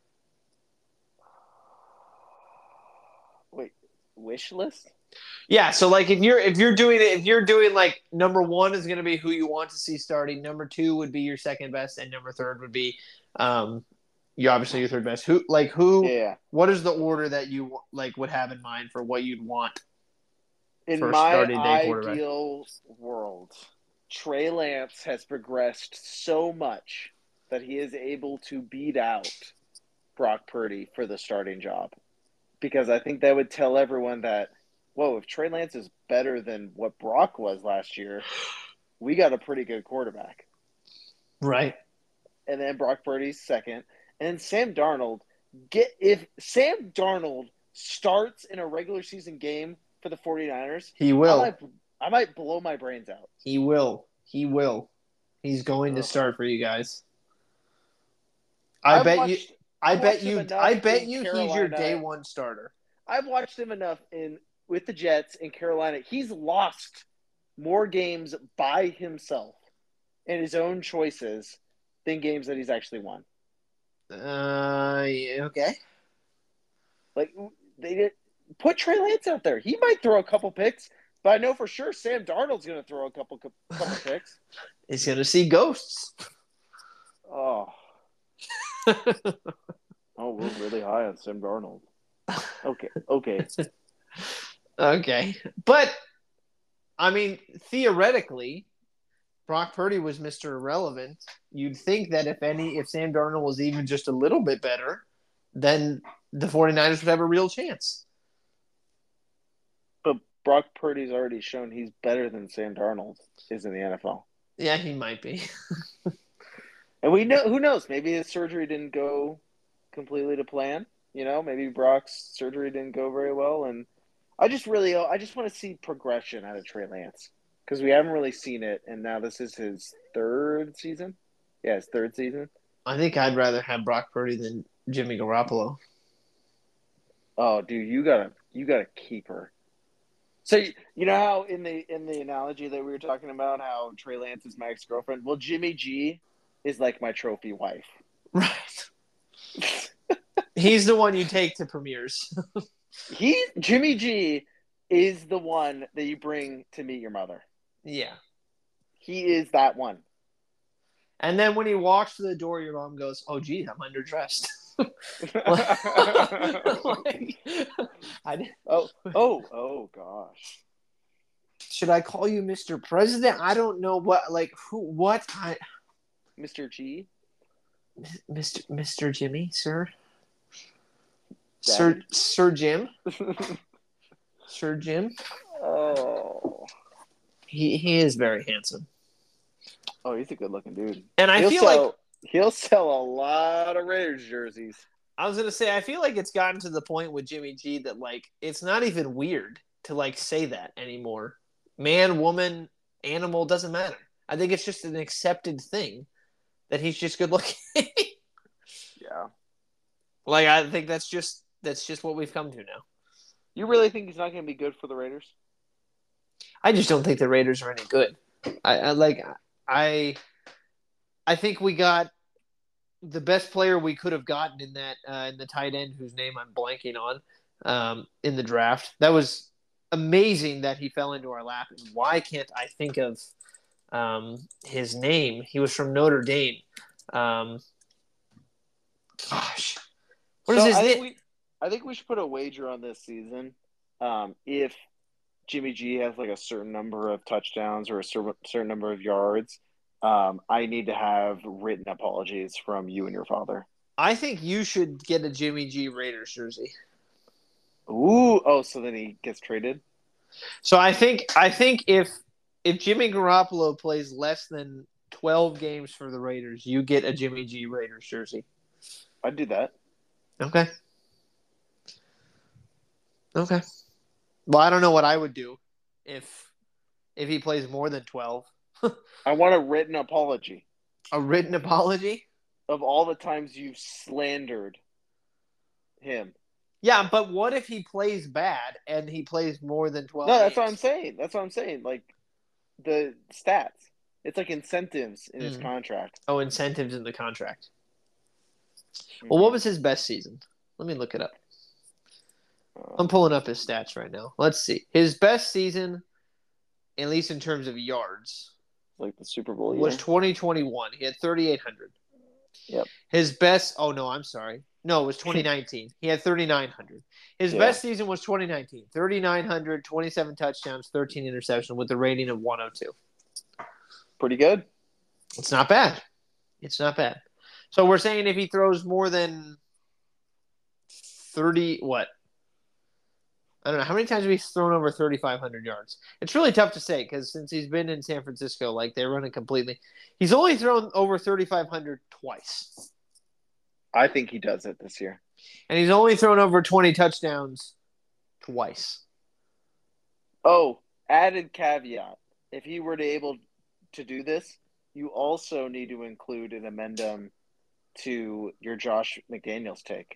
Wait, wish list? Yeah, so like if you're if you're doing it if you're doing like number one is going to be who you want to see starting, number two would be your second best, and number third would be um you obviously your third best. Who like who? Yeah. What is the order that you like would have in mind for what you'd want? In for my starting day quarterback? ideal world, Trey Lance has progressed so much that he is able to beat out Brock Purdy for the starting job, because I think that would tell everyone that. Whoa, if Trey Lance is better than what Brock was last year, we got a pretty good quarterback. Right. And then Brock Purdy's second. And then Sam Darnold. Get if Sam Darnold starts in a regular season game for the 49ers, he will. I might, I might blow my brains out. He will. He will. He's going Ugh. to start for you guys. I I've bet watched, you I I've bet you I bet you Carolina. he's your day one starter. I've watched him enough in with the Jets in Carolina. He's lost more games by himself and his own choices than games that he's actually won. Uh, yeah, okay. Like they did put Trey Lance out there. He might throw a couple picks, but I know for sure Sam Darnold's going to throw a couple couple picks. He's going to see ghosts. Oh. oh, we're really high on Sam Darnold. Okay, okay. Okay. But, I mean, theoretically, Brock Purdy was Mister Irrelevant. You'd think that if any, if Sam Darnold was even just a little bit better, then the 49ers would have a real chance. But Brock Purdy's already shown he's better than Sam Darnold is in the N F L. Yeah, he might be. And we know, who knows, maybe his surgery didn't go completely to plan. You know, maybe Brock's surgery didn't go very well, and I just really, I just want to see progression out of Trey Lance because we haven't really seen it, and now this is his third season. Yeah, his third season. I think I'd rather have Brock Purdy than Jimmy Garoppolo. Oh, dude, you gotta, you gotta keep her. So you know how in the in the analogy that we were talking about, how Trey Lance is my ex-girlfriend. Well, Jimmy G is like my trophy wife. Right. He's the one you take to premieres. He Jimmy G is the one that you bring to meet your mother. Yeah. He is that one. And then when he walks to the door, your mom goes, "Oh, geez, I'm underdressed." like, I didn't... Oh, oh, oh, gosh. Should I call you Mister President? I don't know what, like, who, what? I... Mister G? Mister Mister Jimmy, sir? Daddy? Sir Sir Jim? Sir Jim? Oh. He he is very handsome. Oh, he's a good-looking dude. And I he'll feel sell, like... He'll sell a lot of Raiders jerseys. I was going to say, I feel like it's gotten to the point with Jimmy G that, like, it's not even weird to, like, say that anymore. Man, woman, animal, doesn't matter. I think it's just an accepted thing that he's just good looking. Yeah. Like, I think that's just that's just what we've come to now. You really think he's not going to be good for the Raiders? I just don't think the Raiders are any good. I, I like I I think we got the best player we could have gotten in that uh, in the tight end whose name I'm blanking on um, in the draft. That was amazing that he fell into our lap. And why can't I think of um, his name? He was from Notre Dame. Um, gosh, what so is his I think name? we, I think we should put a wager on this season. Um, if Jimmy G has like a certain number of touchdowns or a cer- certain number of yards, um, I need to have written apologies from you and your father. I think you should get a Jimmy G Raiders jersey. Ooh, oh, so then he gets traded? So I think I think if if Jimmy Garoppolo plays less than twelve games for the Raiders, you get a Jimmy G Raiders jersey. I'd do that. Okay. Okay. Well, I don't know what I would do if if he plays more than twelve. I want a written apology A written apology? of all the times you've slandered him. Yeah, but what if he plays bad and he plays more than twelve No, that's games? what I'm saying. That's what I'm saying. Like the stats. It's like incentives in his Mm. contract. Oh, incentives in the contract. Mm-hmm. Well, what was his best season? Let me look it up. I'm pulling up his stats right now. Let's see. His best season, at least in terms of yards, like the Super Bowl was year? twenty twenty-one. He had thirty-eight hundred. Yep. His best – oh, no, I'm sorry. No, it was twenty nineteen. He had thirty-nine hundred. His Yeah. best season was twenty nineteen. thirty-nine hundred, twenty-seven touchdowns, thirteen interceptions with a rating of one oh two. Pretty good. It's not bad. It's not bad. So we're saying if he throws more than thirty, what? I don't know. How many times have he thrown over thirty-five hundred yards? It's really tough to say because since he's been in San Francisco, like they run it completely. He's only thrown over thirty-five hundred twice. I think he does it this year. And he's only thrown over twenty touchdowns twice. Oh, added caveat. If he were to able to do this, you also need to include an amendum to your Josh McDaniels take.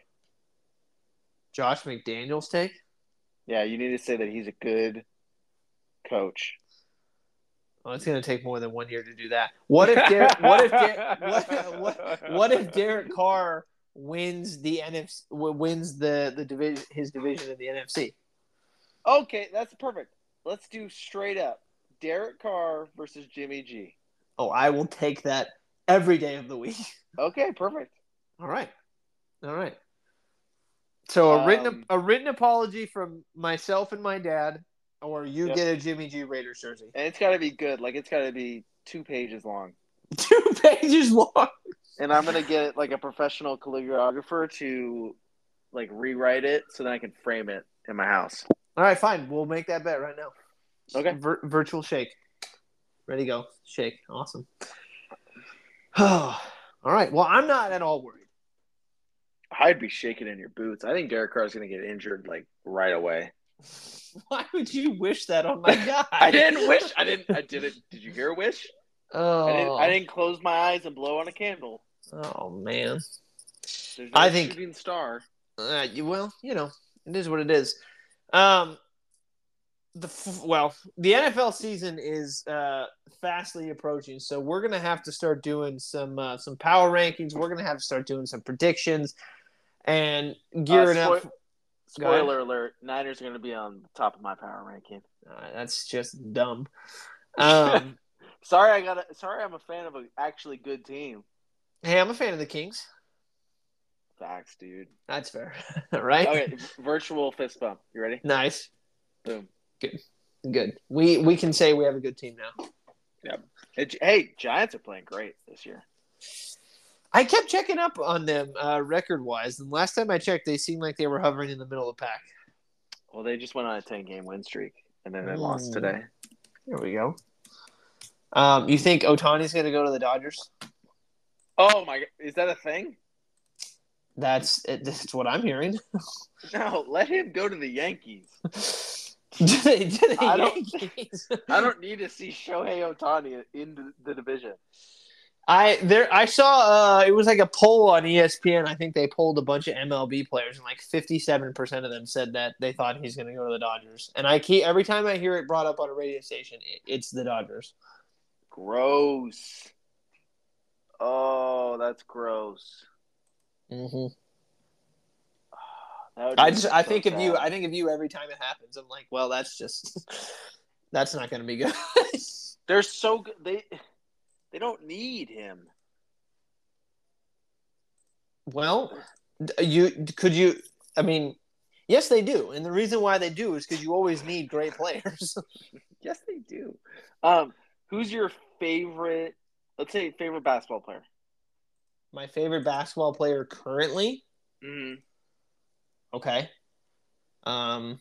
Josh McDaniels take? Yeah, you need to say that he's a good coach. Well, it's going to take more than one year to do that. What if Derek, what if Der- what, what, what if Derek Carr wins the N F C wins the the division his division in the N F C? Okay, that's perfect. Let's do straight up Derek Carr versus Jimmy G. Oh, I will take that every day of the week. Okay, perfect. All right, all right. So a written Um, a written apology from myself and my dad, or you Yep. get a Jimmy G Raiders jersey. And it's got to be good. Like, it's got to be two pages long. Two pages long. And I'm going to get, like, a professional calligrapher to, like, rewrite it so that I can frame it in my house. All right, fine. We'll make that bet right now. Okay. Vir- virtual shake. Ready, go. Shake. Awesome. All right. Well, I'm not at all worried. I'd be shaking in your boots. I think Derek Carr is going to get injured, like, right away. Why would you wish that on my guy? I didn't wish. I didn't. I didn't. Did you hear a wish? Oh, I didn't. I didn't close my eyes and blow on a candle. Oh man. There's no I think- shooting star. Uh, you, well, you know, it is what it is. Um, the f- well, the N F L season is uh, fastly approaching, so we're gonna have to start doing some uh, some power rankings. We're gonna have to start doing some predictions and gearing Uh, up. spo- Go ahead. Spoiler alert: Niners are going to be on the top of my power ranking. Uh, that's just dumb. Um, Sorry, I got. A, sorry, I'm a fan of an actually good team. hey, I'm a fan of the Kings. Facts, dude. That's fair, right? Okay, virtual fist bump. You ready? Nice, Boom. good. We we can say we have a good team now. Hey, Gi- Hey, Giants are playing great this year. I kept checking up on them uh, record-wise, and last time I checked, they seemed like they were hovering in the middle of the pack. Well, they just went on a ten-game win streak, and then they Ooh. lost today. There we go. Um, you think Otani's going to go to the Dodgers? Oh my! Is that a thing? That's that's what I'm hearing. No, let him go to the Yankees. to the, to the I don't- Yankees. I don't need to see Shohei Otani in the, the division. I there I saw uh, it was like a poll on E S P N. I think they polled a bunch of M L B players, and like fifty-seven percent of them said that they thought he's going to go to the Dodgers. And I keep every time I hear it brought up on a radio station, it, it's the Dodgers. Gross. Oh, that's gross. Mm-hmm. That would I make just me I so think of you. sad. I think of you every time it happens. I'm like, well, that's just that's not going to be good. They're so good. They they don't need him. Well, you could you. I mean, yes, they do, and the reason why they do is because you always need great players. Yes, they do. Um, who's your favorite? Let's say favorite basketball player. My favorite basketball player currently. Mm-hmm. Okay. Um.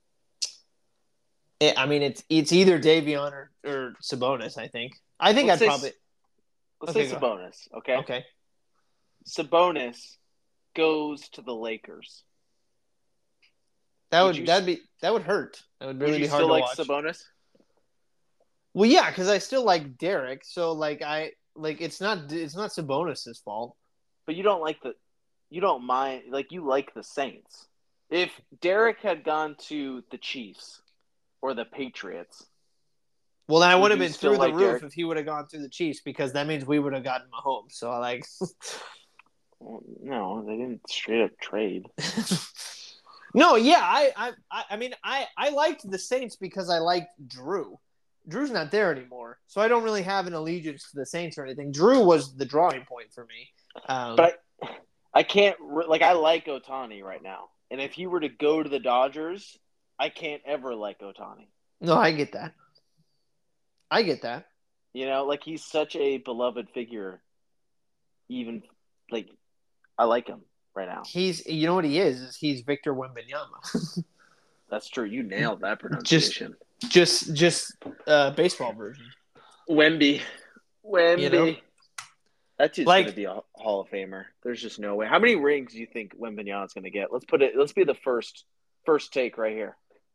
It, I mean, it's it's either Davion or, or Sabonis. I think. I think Let's I'd say probably. let's Okay, say go ahead. Sabonis. Okay. Okay. Sabonis goes to the Lakers. That Would would you that'd be that would hurt. That would would really you be hard still to like watch. Sabonis? Well, yeah, because I still like Derek. So like I like it's not it's not Sabonis's fault. But you don't like the you don't mind like you like the Saints. If Derek had gone to the Chiefs or the Patriots, Well, then I would would have you been still through the like roof Derek? if he would have gone through the Chiefs because that means we would have gotten Mahomes. So I like. Well, no, they didn't straight up trade. No, yeah, I, I, I mean, I, I liked the Saints because I liked Drew. Drew's not there anymore, so I don't really have an allegiance to the Saints or anything. Drew was the drawing point for me. Um, But I, I can't like I like Otani right now, and if he were to go to the Dodgers, I can't ever like Otani. no, I get that. I get that. You know, like he's such a beloved figure. Even like, I like him right now. He's, you know what he is? Is he's Victor Wembanyama. That's true. You nailed that pronunciation. just, just uh, baseball version. Wemby, Wemby. You know? That dude's Like- gonna be a Hall of Famer. There's just no way. How many rings do you think Wembanyama's gonna get? Let's put it. Let's be the first first take right here.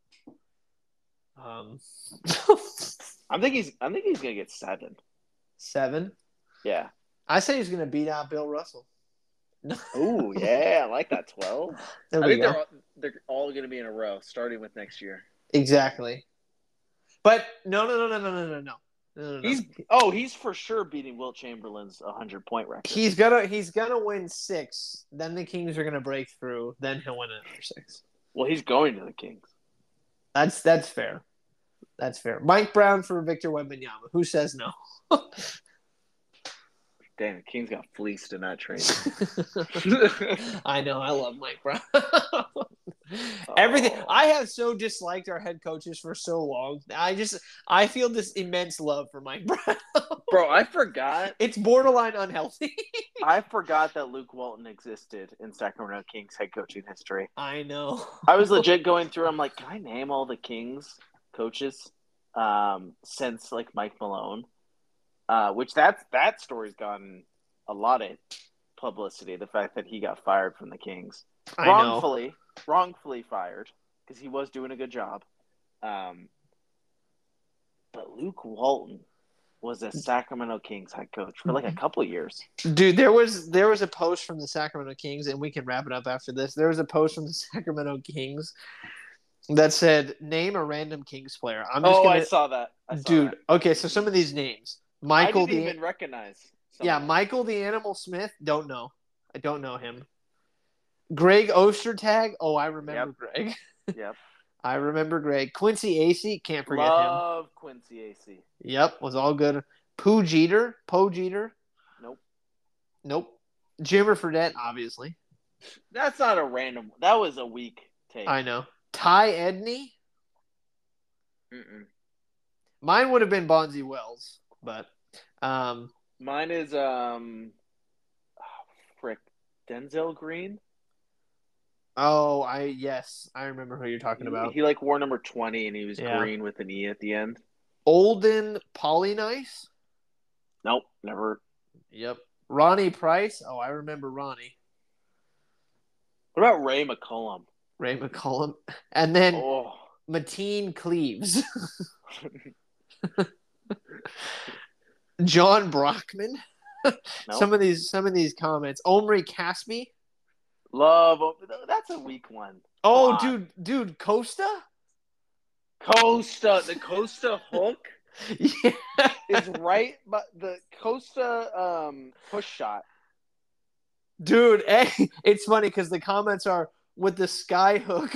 Um, I'm think he's. I think he's gonna get seven. seven. Yeah. I say he's going to beat out Bill Russell. Ooh, yeah, I like that twelve. There I we think go. they're all, they're all gonna be in a row, starting with next year. Exactly. But no, no, no, no, no, no, no, no. No, no, no. He's oh, he's for sure beating Wilt Chamberlain's hundred point record. He's gonna he's gonna win six. Then the Kings are gonna break through. Then he'll win another six. Well, he's going to the Kings. That's that's fair. That's fair. Mike Brown for Victor Wembanyama. Who says no? Damn, Kings got fleeced in that trade. I know. I love Mike Brown. Everything. Oh. I have so disliked our head coaches for so long. I just I feel this immense love for Mike Brown. Bro, I forgot. It's borderline unhealthy. I forgot that Luke Walton existed in Sacramento Kings head coaching history. I know. I was legit going through. I'm like, can I name all the Kings coaches um, since like Mike Malone? Uh, which that's that story's gotten a lot of publicity. The fact that he got fired from the Kings I know. wrongfully, wrongfully fired because he was doing a good job. Um, but Luke Walton was a Sacramento Kings head coach for like a couple of years. Dude, there was there was a post from the Sacramento Kings, and we can wrap it up after this. There was a post from the Sacramento Kings that said, "Name a random Kings player." I'm just Oh, gonna, I saw that, I saw dude. that. Okay, so some of these names: Michael I didn't the even recognize. some yeah, of them. Michael the Animal Smith. Don't know. I don't know him. Greg Ostertag. Oh, I remember Greg. Yep. I remember Greg. Quincy Acey. Can't forget him. Love Quincy Acey. Yep, was all good. Pooh Jeter. Poe Jeter. Nope. Nope. Jimmer Fredette, obviously. That's not a random. That was a weak take. I know. Ty Edney. Mm-mm. Mine would have been Bonzi Wells, but um, Mine is um, oh, frick, Denzel Green. oh, I yes, I remember who you're talking about. He like wore number twenty, and he was Yeah. green with an E at the end. Olden Polynice. Nope, never. Yep. Ronnie Price. Oh, I remember Ronnie. What about Ray McCollum? Ray McCollum, and then Oh, Mateen Cleaves. John Brockman. nope. Some of these, some of these comments. Omri Caspi. Love. That's a weak one. Oh, Come on. dude, dude, Costa. Costa, the Costa Hook. Yeah. is right, but the Costa um, push shot. Dude, hey, it's funny because the comments are with the sky hook.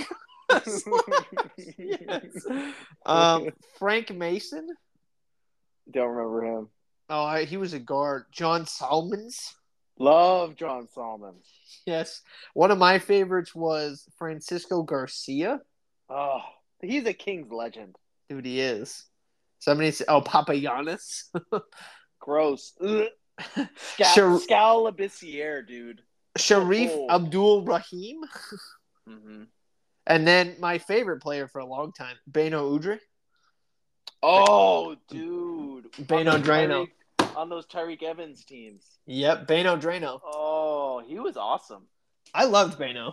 Yes. Um, Frank Mason. Don't remember him. Oh, I, he was a guard. John Salmons. Love John Salmon. Yes. One of my favorites was Francisco Garcia. Oh, he's a Kings legend. Dude, he is. Somebody said, oh, Papagiannis. Gross. Ugh. Shar- Scal Labissiere, dude. Sharif Oh. Abdul Rahim. Mm-hmm. And then my favorite player for a long time, Beno Udrih. Oh, dude. Beno on those Drano. Tyreek, on those Tyreek Evans teams. Yep, Beno Drano. Oh, he was awesome. I loved Beno.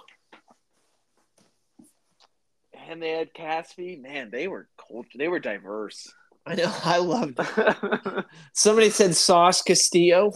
And they had Caspi. Man, they were culture. They were diverse. I know. I loved it. Somebody said Sauce Castillo.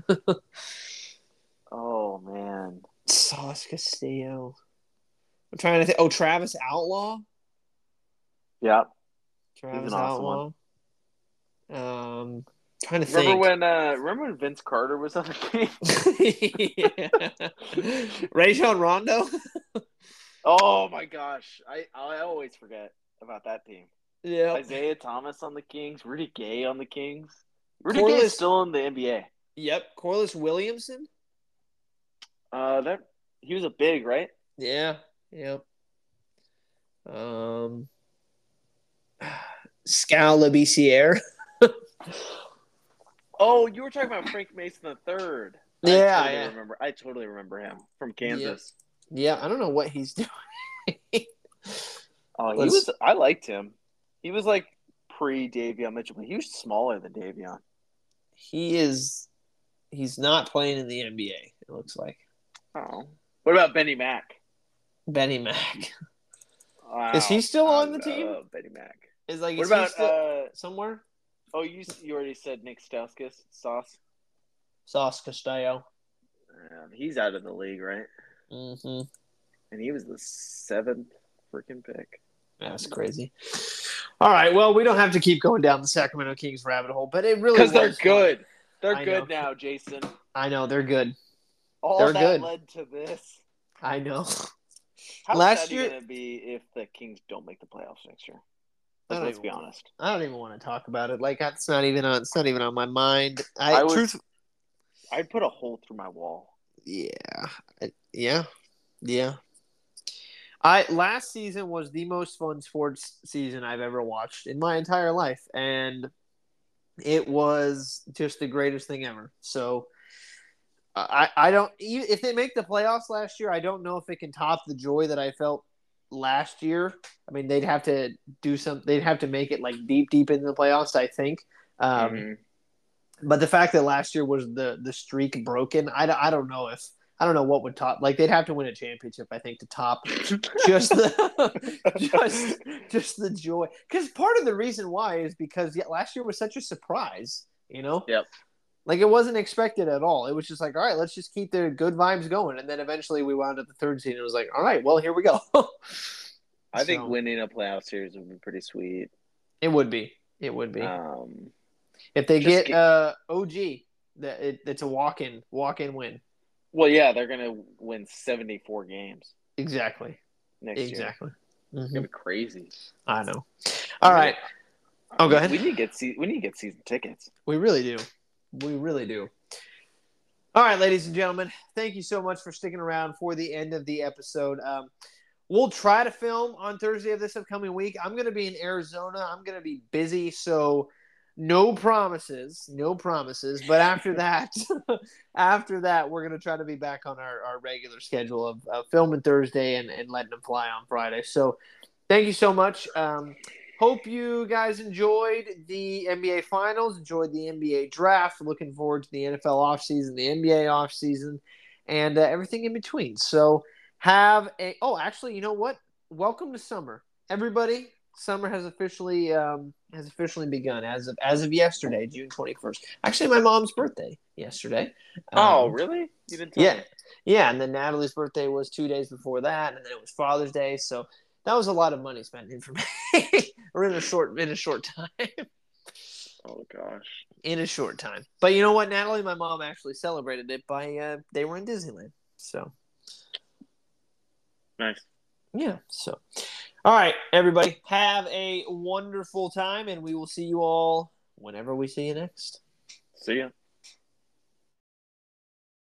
Oh, man. Sauce Castillo. I'm trying to think. Oh, Travis Outlaw. Yeah. Travis an awesome Outlaw. Um, trying to Remember think. when? Uh, remember when Vince Carter was on the team? Yeah. Rajon Rondo. Oh my gosh, I I always forget about that team. Yeah. Isaiah Thomas on the Kings, Rudy Gay on the Kings. Rudy Corliss- Gay is still in the N B A. Yep. Corliss Williamson. Uh, that he was a big, right? Yeah. Yep. Um. Scal Labissiere. Oh, you were talking about Frank Mason the third. Yeah, I totally yeah. remember. I totally remember him from Kansas. Yeah, I don't know what he's doing. Oh, he Let's- was. I liked him. He was like pre Davion Mitchell, but he was smaller than Davion. He is. He's not playing in the N B A. It looks like Oh, what about Benny Mack? Benny Mack Wow. Is he still I on the team? love Benny Mack. is like. What Is he about? still Uh, somewhere? oh, you you already said Nick Stauskas, Sauce. Sauce Castillo. Um, he's out of the league, right? Mm-hmm. And he was the seventh freaking pick. That's crazy. All right. Well, we don't have to keep going down the Sacramento Kings rabbit hole, but it really Because they're was fun. good. They're I good know. now, Jason. I know they're good. All They're that good. led to this. I know. How Last sad are year- you going to be if the Kings don't make the playoffs next year? I Like, don't let's even be want- honest. I don't even want to talk about it. Like that's not even on. It's not even on my mind. I, I was- truth. I'd put a hole through my wall. Yeah. I- Yeah. Yeah. I last season was the most fun sports season I've ever watched in my entire life, and it was just the greatest thing ever. So I I don't if they make the playoffs last year, I don't know if it can top the joy that I felt last year. I mean, they'd have to do some. They'd have to make it like deep, deep into the playoffs. I think. Um, Mhm. But the fact that last year was the the streak broken, I, I don't know if I don't know what would top. Like they'd have to win a championship, I think, to top just the just just the joy. Because part of the reason why is because yeah, last year was such a surprise. You know. Yep. Like it wasn't expected at all. It was just like, all right, let's just keep the good vibes going, and then eventually we wound up the third seed, and it was like, all right, well, here we go. I think So, winning a playoff series would be pretty sweet. it would be. It would be. Um, If they Just get get- uh, O G, that it, it's a walk-in, walk-in win. well, yeah, they're going to win seventy-four games Exactly. next year. Exactly. It's Mhm. going to be crazy. I know. All right. Oh, go ahead. We need to get se- we need to get season tickets. We really do. We really do. All right, ladies and gentlemen, thank you so much for sticking around for the end of the episode. Um, we'll try to film on Thursday of this upcoming week. I'm going to be in Arizona. I'm going to be busy, so no promises, no promises. But after that, after that, we're going to try to be back on our, our regular schedule of, of filming Thursday and, and letting them fly on Friday. So thank you so much. Um, hope you guys enjoyed the N B A Finals, enjoyed the N B A Draft. Looking forward to the N F L offseason, the N B A offseason, and uh, everything in between. So have a – oh, actually, you know what? Welcome to summer. Everybody, summer has officially um, has officially begun as of as of yesterday, June twenty-first. Actually, my mom's birthday yesterday. Oh, Um, really? You didn't tell yeah. me. Yeah, and then Natalie's birthday was two days before that, and then it was Father's Day, so that was a lot of money spent for me or in a short in a short time. Oh gosh. In a short time. But you know what? Natalie and my mom actually celebrated it by uh, they were in Disneyland. So Nice. yeah. So all right, everybody, have a wonderful time, and we will see you all whenever we see you next. See ya.